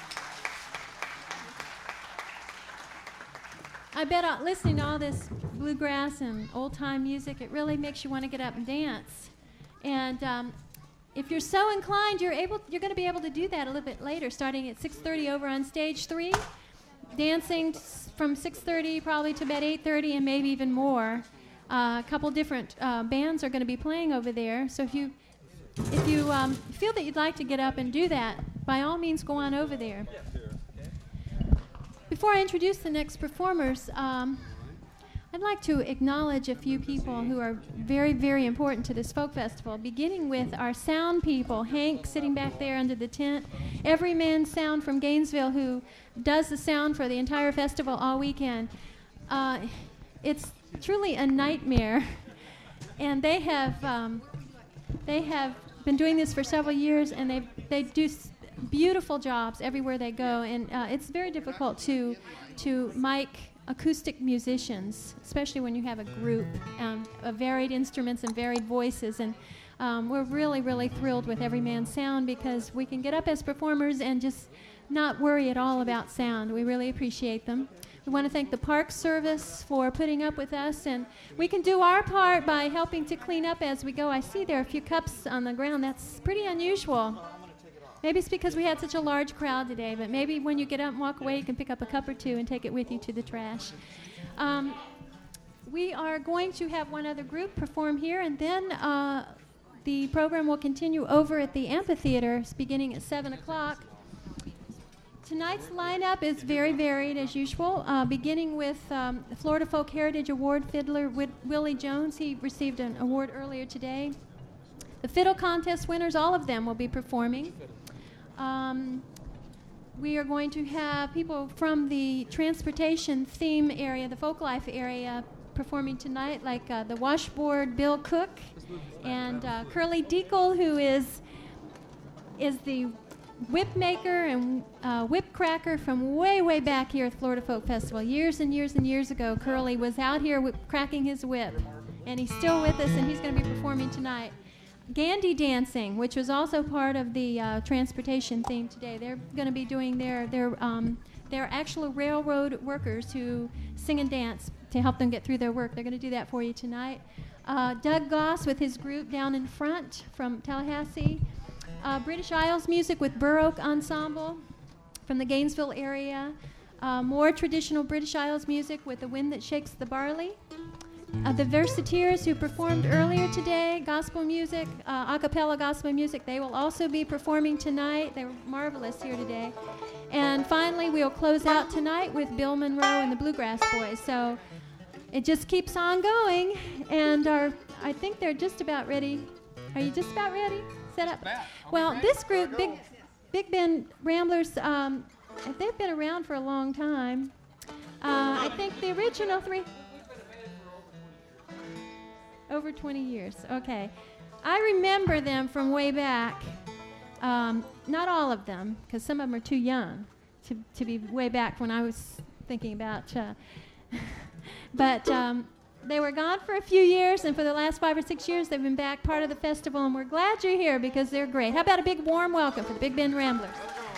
I bet uh, listening to all this bluegrass and old-time music, it really makes you want to get up and dance. And um, if you're so inclined, you're able. You're going to be able to do that a little bit later, starting at six thirty over on stage three, dancing s- from six thirty probably to about eight thirty and maybe even more. Uh, a couple different uh, bands are going to be playing over there. So if you if you um, feel that you'd like to get up and do that, by all means, go on over there. Before I introduce the next performers, um, I'd like to acknowledge a few people who are very, very important to this folk festival, beginning with our sound people, Hank sitting back there under the tent, Everyman Sound from Gainesville, who does the sound for the entire festival all weekend. Uh, it's truly a nightmare, and they have um, they have been doing this for several years, and they they do s- beautiful jobs everywhere they go, and uh, it's very difficult to to mic acoustic musicians, especially when you have a group um, of varied instruments and varied voices. And um, we're really, really thrilled with Everyman Sound because we can get up as performers and just not worry at all about sound. We really appreciate them. We want to thank the Park Service for putting up with us, and we can do our part by helping to clean up as we go. I see there are a few cups on the ground. That's pretty unusual. Maybe it's because we had such a large crowd today, but maybe when you get up and walk away, you can pick up a cup or two and take it with you to the trash. Um, we are going to have one other group perform here, and then uh, the program will continue over at the amphitheater beginning at seven o'clock. Tonight's lineup is very varied as usual, uh, beginning with um, the Florida Folk Heritage Award fiddler Whit- Willie Jones. He received an award earlier today. The fiddle contest winners, all of them will be performing. Um, we are going to have people from the transportation theme area, the folk life area, performing tonight, like uh, the washboard Bill Cook and uh, Curly Deacle, who is is the whip maker and uh, whip cracker from way, way back here at Florida Folk Festival. Years and years and years ago, Curly was out here whip, cracking his whip, and he's still with us, and he's going to be performing tonight. Gandy dancing, which was also part of the uh, transportation theme today. They're going to be doing their their um, they're actual railroad workers who sing and dance to help them get through their work. They're going to do that for you tonight. Uh, Doug Goss with his group down in front from Tallahassee. Uh, British Isles music with Burr Oak Ensemble from the Gainesville area. Uh, more traditional British Isles music with The Wind That Shakes the Barley. Uh, the Versatiers, who performed earlier today, gospel music, uh, a cappella gospel music, they will also be performing tonight. They were marvelous here today. And finally, we'll close out tonight with Bill Monroe and the Bluegrass Boys. So it just keeps on going, and our, I think they're just about ready. Are you just about ready? Set up? Well, this group, Big, Big Bend Ramblers, um, they've been around for a long time. Uh, I think the original three... Over twenty years, okay. I remember them from way back. Um, not all of them, because some of them are too young to, to be way back when I was thinking about. Uh, but um, they were gone for a few years, and for the last five or six years, they've been back part of the festival, and we're glad you're here because they're great. How about a big warm welcome for the Big Bend Ramblers?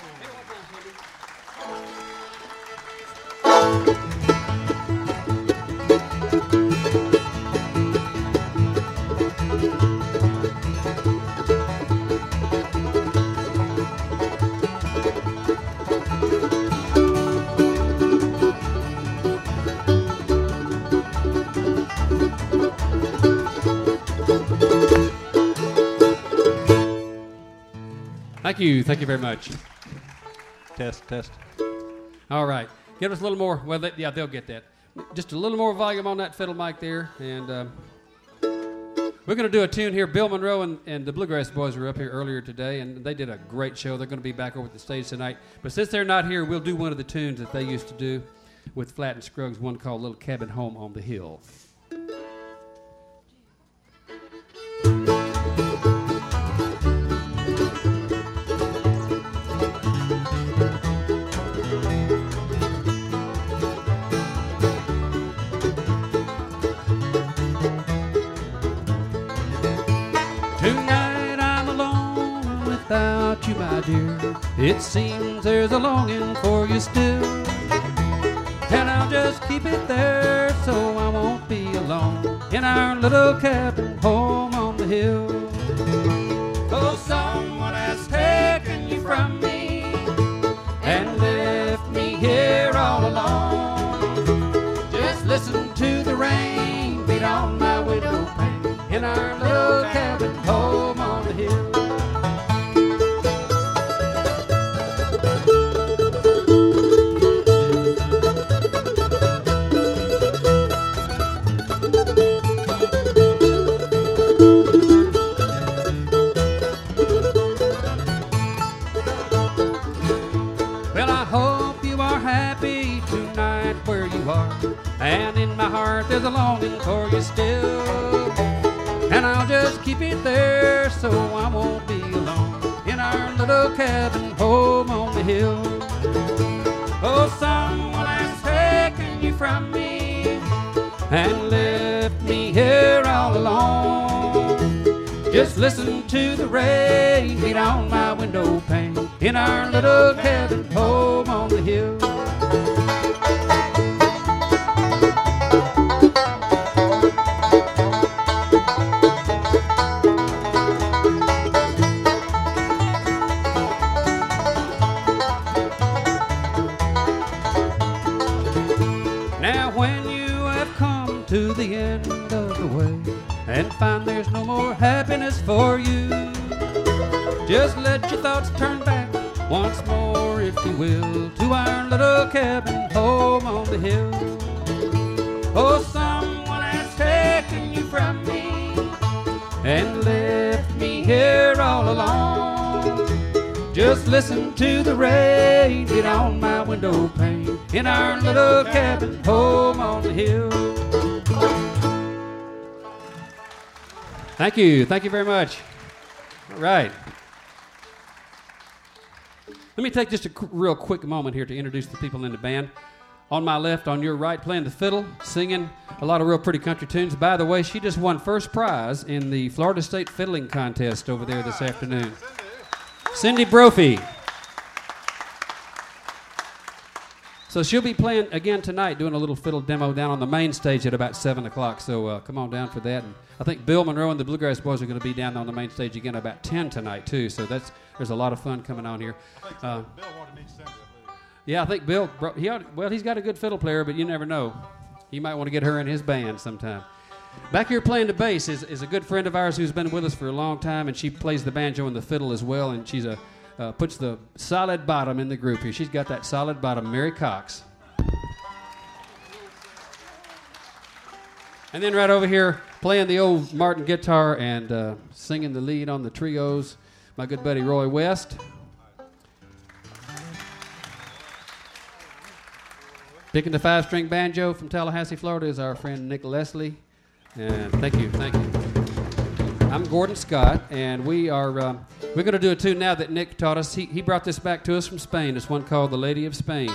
Thank you. Thank you very much. Test, test. All right. Give us a little more. Well, they, yeah, they'll get that. Just a little more volume on that fiddle mic there. And um, we're going to do a tune here. Bill Monroe and, and the Bluegrass Boys were up here earlier today, and they did a great show. They're going to be back over at the stage tonight. But since they're not here, we'll do one of the tunes that they used to do with Flatt and Scruggs, one called Little Cabin Home on the Hill. Tonight I'm alone without you, my dear. It seems there's a longing for you still, and I'll just keep it there so I won't be alone in our little cabin home on the hill. Oh, someone has taken you from me and left me here all alone. Just listen to the rain beat on my window pane in our little cabin home on the hill. Well, I hope you are happy tonight where you are, and in my heart there's a longing for you still. And I'll just keep it there so I won't be alone in our little cabin home on the hill. Oh, someone has taken you from me and left me here all alone. Just listen to the rain beat on my window pane in our little cabin home on the hill. away and find there's no more happiness for you. Just let your thoughts turn back once more, if you will, to our little cabin home on the hill. Oh, someone has taken you from me and left me here all alone. Just listen to the rain hit on my window pane in our little cabin home on the hill. Thank you. Thank you very much. All right. Let me take just a qu- real quick moment here to introduce the people in the band. On my left, on your right, playing the fiddle, singing a lot of real pretty country tunes. By the way, she just won first prize in the Florida State Fiddling Contest over there this afternoon. Cindy Brophy. So she'll be playing again tonight, doing a little fiddle demo down on the main stage at about seven o'clock. So uh, come on down for that. And I think Bill Monroe and the Bluegrass Boys are going to be down on the main stage again about ten tonight, too. So that's there's a lot of fun coming on here. I think so. Uh, Bill wanted to meet Cindy, I believe. yeah, I think Bill, bro- he ought, well, he's got a good fiddle player, but you never know. You might want to get her in his band sometime. Back here playing the bass is, is a good friend of ours who's been with us for a long time, and she plays the banjo and the fiddle as well, and she's a uh, puts the solid bottom in the group here. She's got that solid bottom, Mary Cox. And then right over here, playing the old Martin guitar and uh, singing the lead on the trios, my good buddy Roy West. Picking the five-string banjo from Tallahassee, Florida is our friend Nick Leslie. And thank you, thank you. I'm Gordon Scott, and we are uh, we're going to do a tune now that Nick taught us. He, he brought this back to us from Spain. It's one called "The Lady of Spain."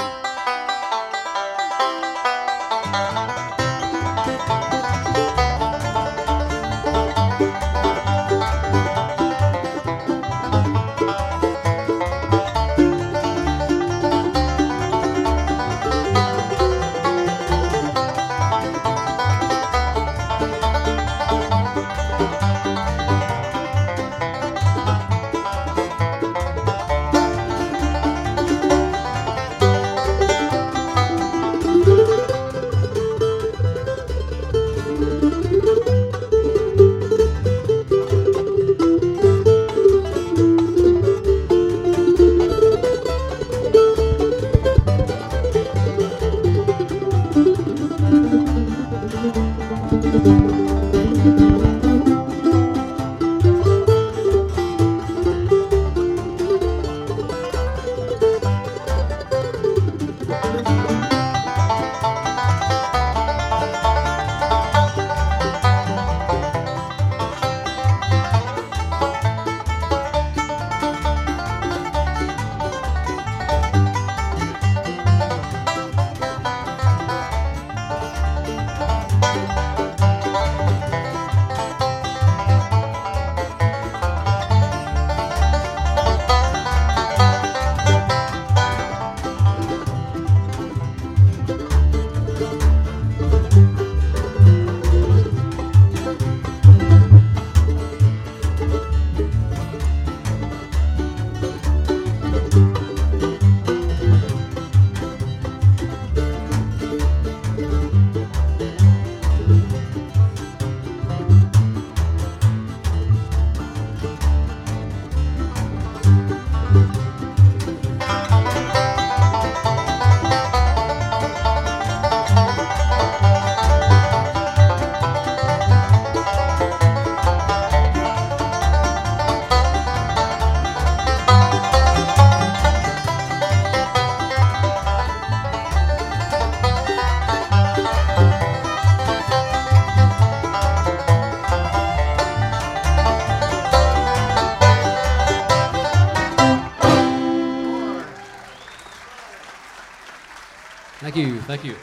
Thank you, thank you.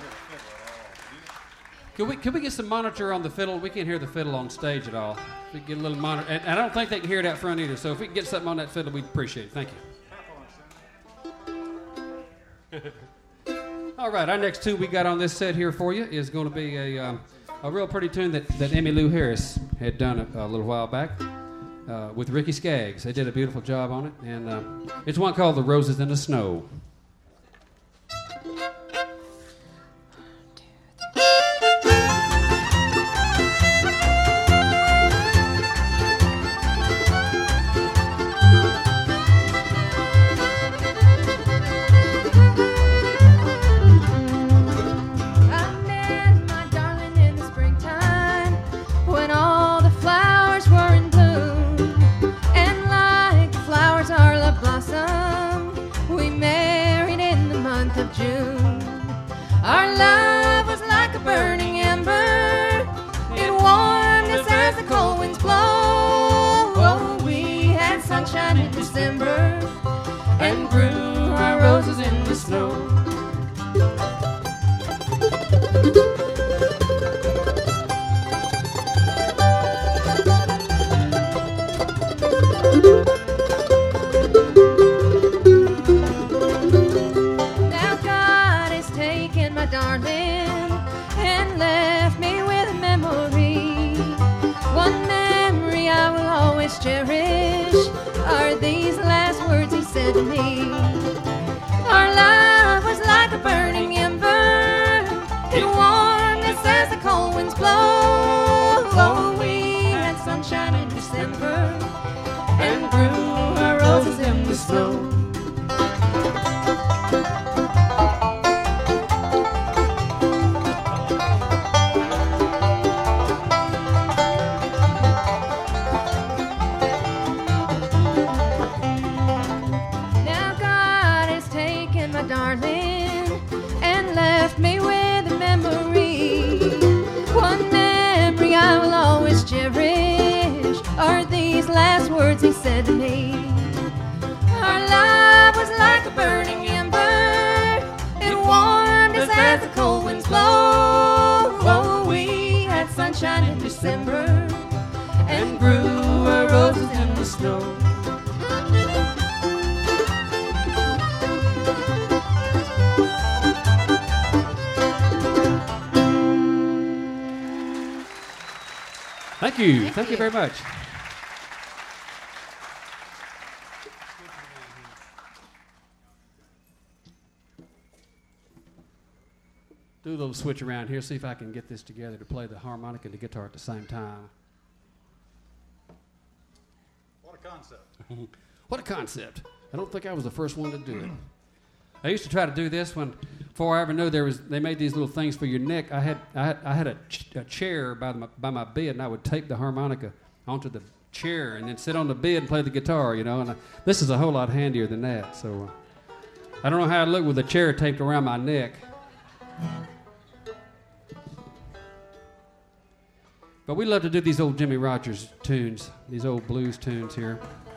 Can we, can we get some monitor on the fiddle? We can't hear the fiddle on stage at all. If we can get a little monitor. And, and I don't think they can hear it out front either. So if we can get something on that fiddle, we'd appreciate it. Thank you. All right, our next tune we got on this set here for you is going to be a, um, a real pretty tune that, that Emmylou Harris had done a, a little while back uh, with Ricky Skaggs. They did a beautiful job on it. And uh, it's one called The Roses in the Snow. are roses in the snow. Now God has taken my darling and left me with a memory. One memory I will always cherish are these last words he said to me. Our love was like a burning ember. It warmed us as the cold winds blow. Oh, we had sunshine in December and grew our roses in the snow. Now God has taken my darling and left me with a memory. One memory I will always cherish are these last words he said to me. Our love was like a burning ember. It warmed us as the cold winds blow. Oh, we had sunshine in December and grew our roses in the snow. Thank you. Thank you very much. Do a little switch around here, see if I can get this together to play the harmonica and the guitar at the same time. What a concept. What a concept. I don't think I was the first one to do it. I used to try to do this when, before I ever knew there was, they made these little things for your neck. I had, I had, I had a, ch- a chair by my, by my bed, and I would tape the harmonica onto the chair and then sit on the bed and play the guitar, you know. And I, this is a whole lot handier than that. So uh, I don't know how I'd look with a chair taped around my neck. But we love to do these old Jimmy Rogers tunes, these old blues tunes here.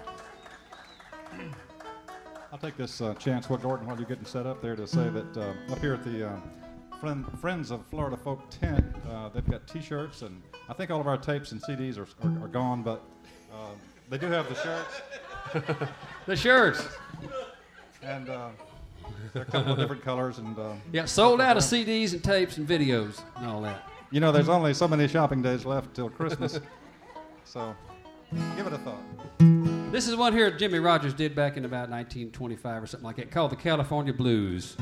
I'll take this uh, chance, Will Gordon, while you're getting set up there, to say that uh, up here at the uh, friend, Friends of Florida Folk tent, uh, they've got T-shirts, and I think all of our tapes and C Ds are, are, are gone, but uh, they do have the shirts. The shirts. And uh, they're a couple of different colors. And uh, yeah, sold out of C Ds and tapes and videos and all that. You know, there's only so many shopping days left till Christmas, so give it a thought. This is one here Jimmy Rogers did back in about nineteen twenty-five or something like that, called the California Blues.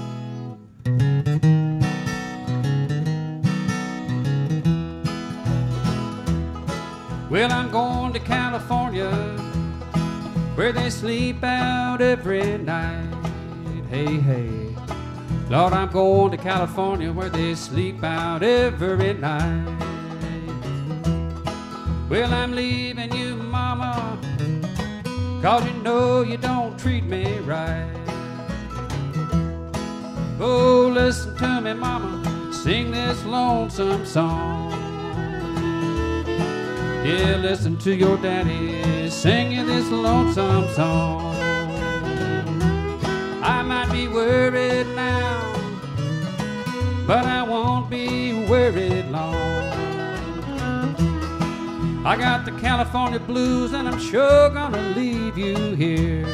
Well, I'm going to California, where they sleep out every night. Hey, hey. Lord, I'm going to California, where they sleep out every night. Well, I'm leaving you, Mama, 'cause you know you don't treat me right. Oh, listen to me, Mama, sing this lonesome song. Yeah, listen to your daddy singing this lonesome song. I might be worried now, but I won't be worried long. I got the California blues, and I'm sure gonna leave you here.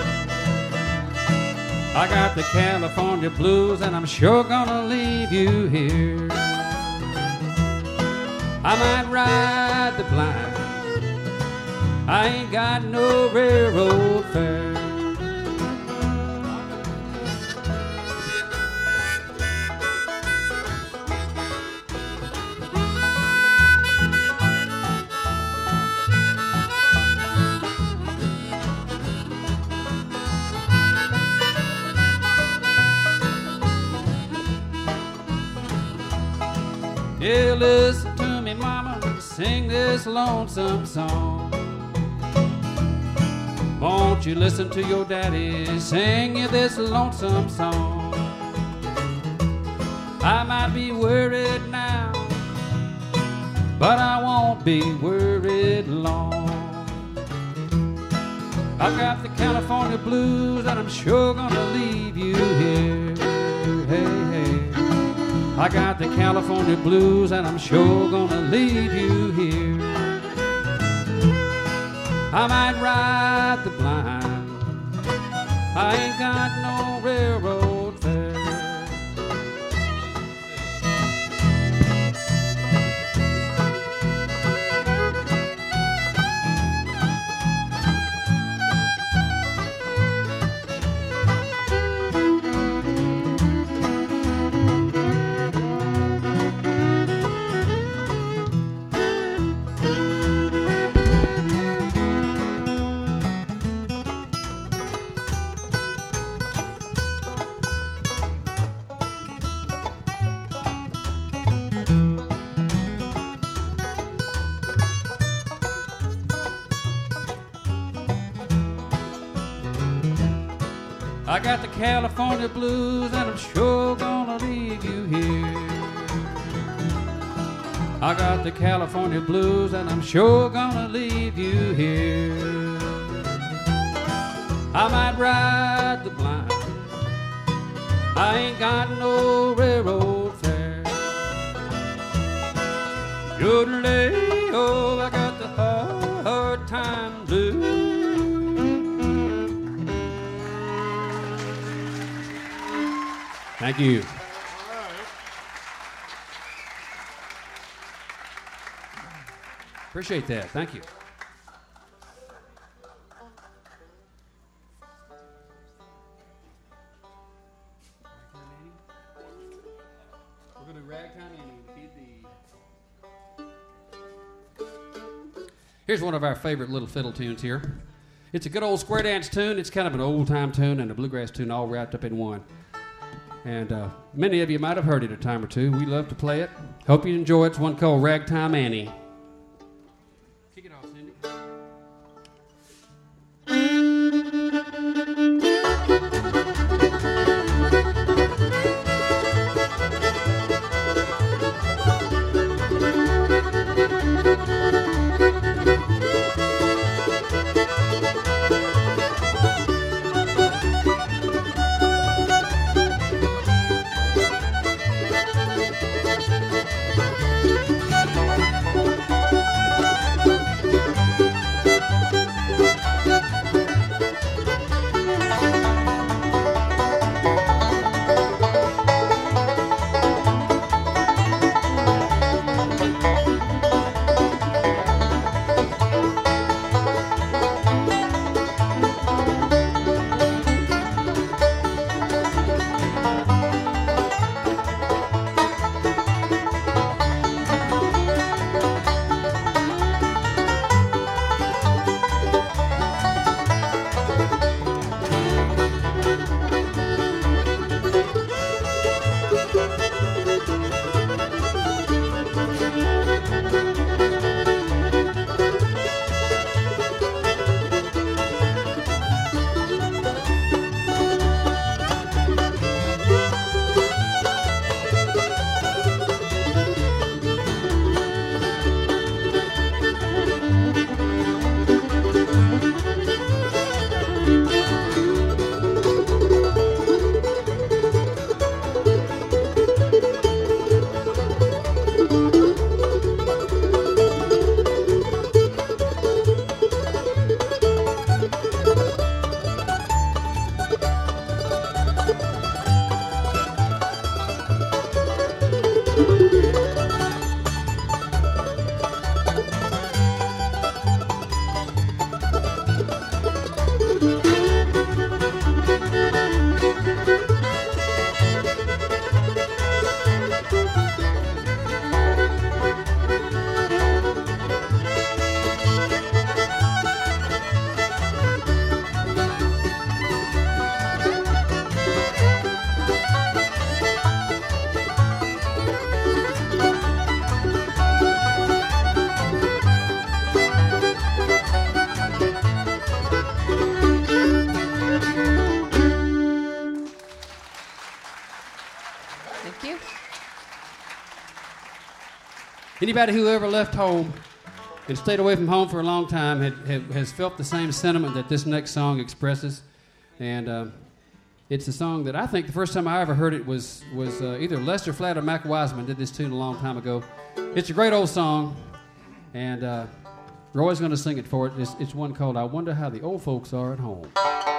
I got the California blues, and I'm sure gonna leave you here. I might ride the blind, I ain't got no railroad fare. Yeah, listen to me, Mama, sing this lonesome song. Won't you listen to your daddy sing you this lonesome song? I might be worried now, but I won't be worried long. I've got the California blues and I'm sure gonna leave you here. Hey, hey. I got the California blues and I'm sure gonna leave you here. I might ride the blind, I ain't got no railroad fare. I got the California blues and I'm sure gonna leave you here. I got the California blues and I'm sure gonna leave you here. I might ride the blind, I ain't got no railroad fare. Yodelay, oh, I got the hard, hard time blues. Thank you. Appreciate that. Thank you. We're going to do Ragtime Annie. Here's one of our favorite little fiddle tunes here. It's a good old square dance tune. It's kind of an old-time tune and a bluegrass tune all wrapped up in one. And uh, many of you might have heard it a time or two. We love to play it. Hope you enjoy it. It's one called Ragtime Annie. Kick it off, Cindy. Anybody who ever left home and stayed away from home for a long time had, had, has felt the same sentiment that this next song expresses. And uh, it's a song that I think the first time I ever heard it was, was uh, either Lester Flatt or Mac Wiseman did this tune a long time ago. It's a great old song, and uh, Roy's going to sing it for it. It's, it's one called I Wonder How the Old Folks Are at Home.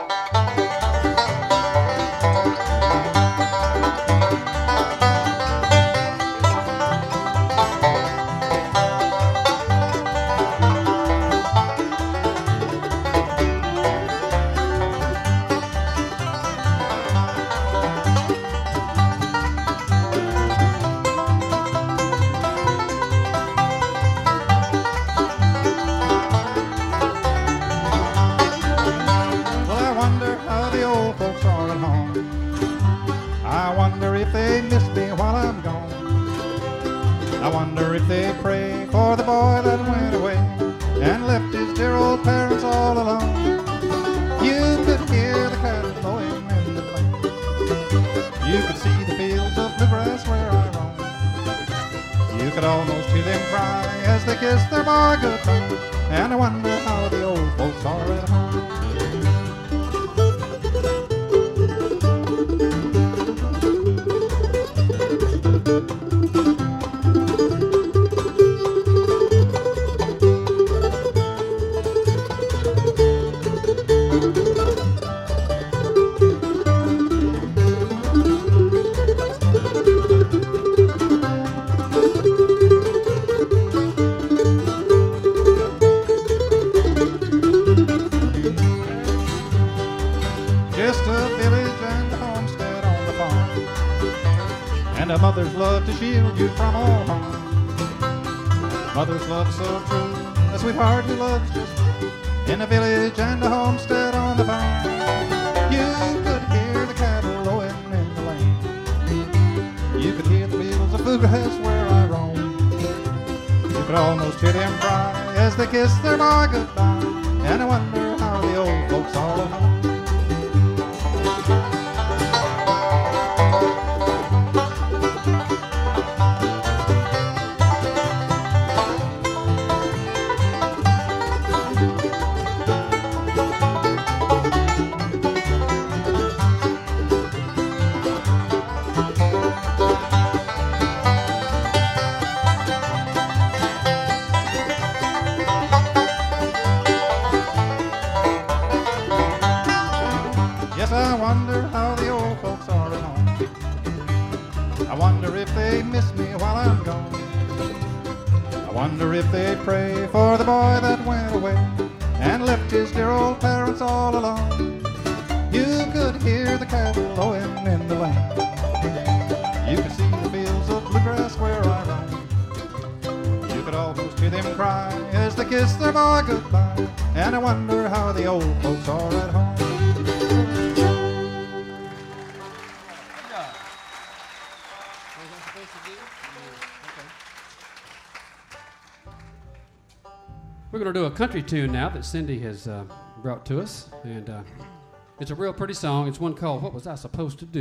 I wonder if they pray for the boy that went away and left his dear old parents all alone. You could hear the cattle lowing in the plain. You could see the fields of bluegrass where I roam. You could almost hear them cry as they kiss their boy goodbye. And I wonder how the old folks are at home. Mothers love to shield you from all harm. Mother's love so true, a sweetheart who loves just you. In a village and a homestead on the farm, you could hear the cattle lowing in the lane. You could hear the fields of bluegrass where I roam. You could almost hear them cry as they kiss their boy goodbye. And I wonder how the old folks are at home. If they pray for the boy that went away and left his dear old parents all alone. You could hear the cattle lowing in the lane. You could see the fields of bluegrass where I roam. You could almost hear them cry as they kiss their boy goodbye. And I wonder how the old folks are at home. We're going to do a country tune now that Cindy has uh, brought to us, and uh, it's a real pretty song. It's one called What Was I Supposed to Do?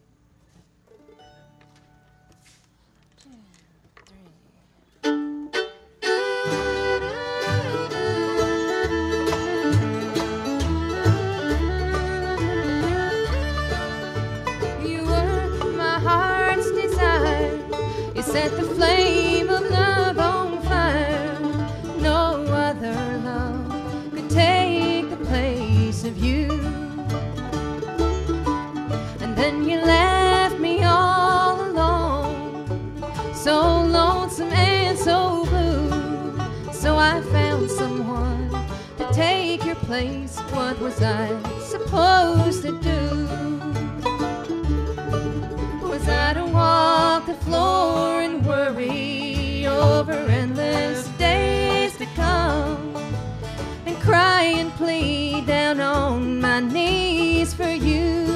You were my heart's desire. You set the flame of love on fire. No other love could take the place of you. And then you left me all alone, so lonesome and so blue. So I found someone to take your place. What was I supposed to do? Was I to walk the floor and worry over endless days to come, and cry and plead down on my knees for you?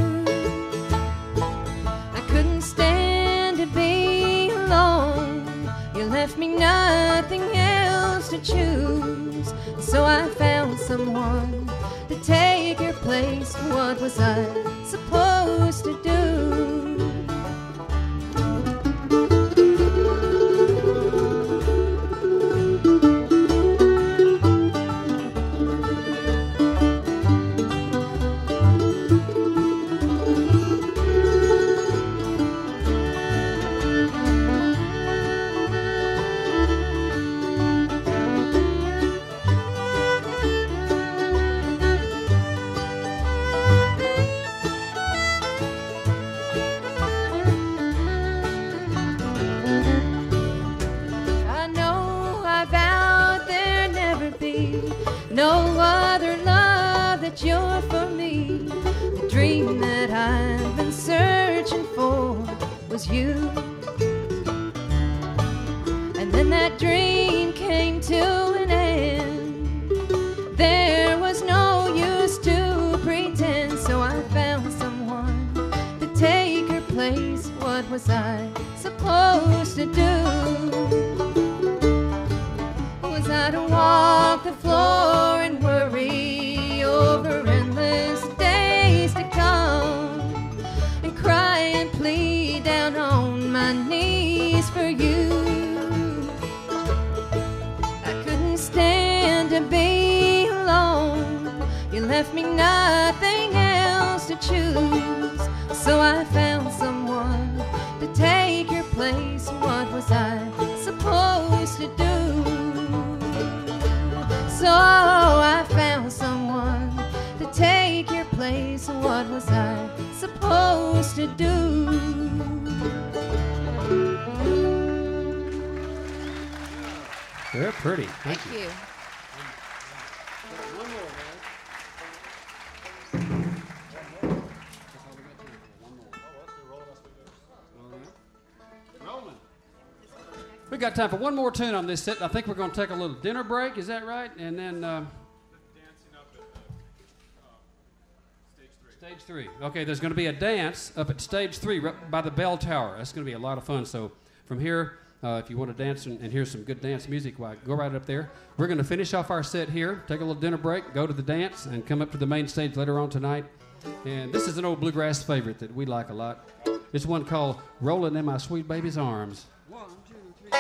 I couldn't stand to be alone. You left me nothing else to choose, so I found someone to take your place. What was I supposed to do? dream that I've been searching for was you. And then that dream came to an end. There was no use to pretend, so I found someone to take her place. What was I supposed to do? Was I to walk the floor and worry over endless days to come, and cry and plead down on my knees for you? I couldn't stand to be alone. You left me nothing else to choose, so I found someone to take your place. What was I supposed to do? So I found someone to take your place. What was I supposed to do? They're pretty. Thank you. We got time for one more tune on this set. I think we're going to take a little dinner break. Is that right? And then um, Dancing up at uh, stage three. stage three. Okay, there's going to be a dance up at stage three right by the bell tower. That's going to be a lot of fun. So from here, uh, if you want to dance and, and hear some good dance music, well, go right up there. We're going to finish off our set here, take a little dinner break, go to the dance, and come up to the main stage later on tonight. And this is an old bluegrass favorite that we like a lot. It's one called "Rolling in My Sweet Baby's Arms." One, two, three.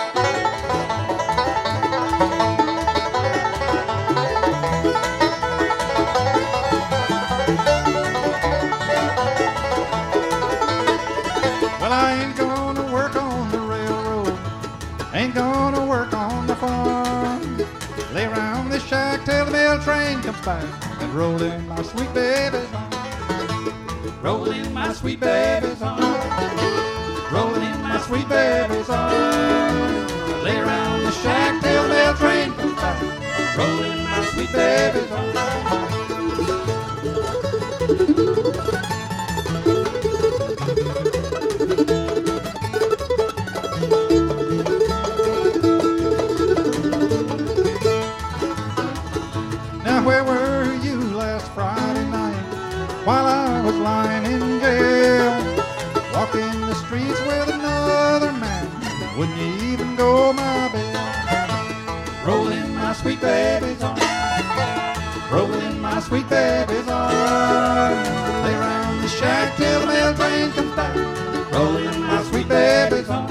Well, I ain't gonna work on the railroad, ain't gonna work on the farm. Lay around this shack till the mail train comes by and roll in my sweet baby's arms. Roll in my sweet baby's arms. Roll in my sweet baby's arms. Lay around the shack till the mail train comes by. Roll in my sweet baby's arms. Now where were you last Friday night while I was lying in jail? Walking the streets with another man, wouldn't you even go my bail? Roll in my sweet baby's arms. Roll in my sweet baby's arms. Lay around the shack till the mail train comes back. Roll in my sweet baby's arms.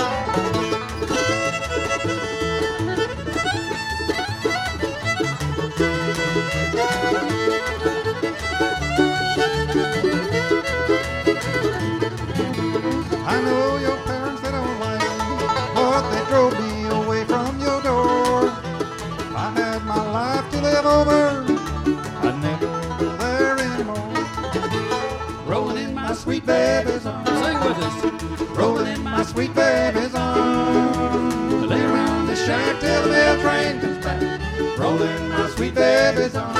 I know your parents, they don't like me, but they drove me away from your door. If I had my life to live over, I'd never go there anymore. Rolling in my sweet baby's arms. Sing with us. Rolling in my sweet baby's arms. Lay around the shack till the mail train comes back. Rolling in my sweet baby's arms.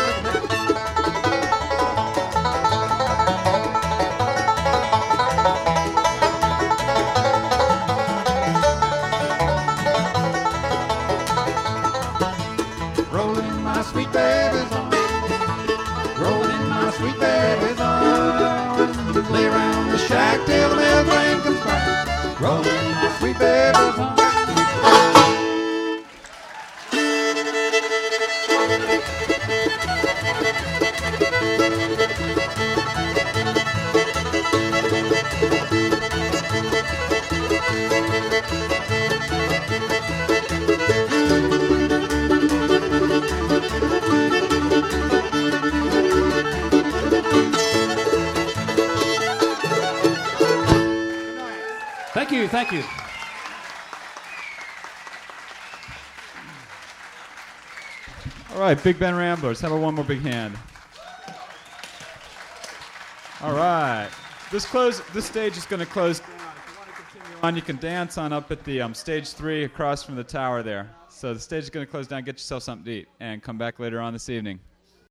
Rolling my sweet baby's arms. Rolling my sweet baby's arms. Lay around the shack till the mail train comes back. Rolling my sweet baby's arms. Thank you, thank you. All right, Big Ben Ramblers. How about one more big hand? All right. This close. This stage is going to close down. If you want to continue on, you can dance on up at the um, stage three across from the tower there. So the stage is going to close down. Get yourself something to eat and come back later on this evening.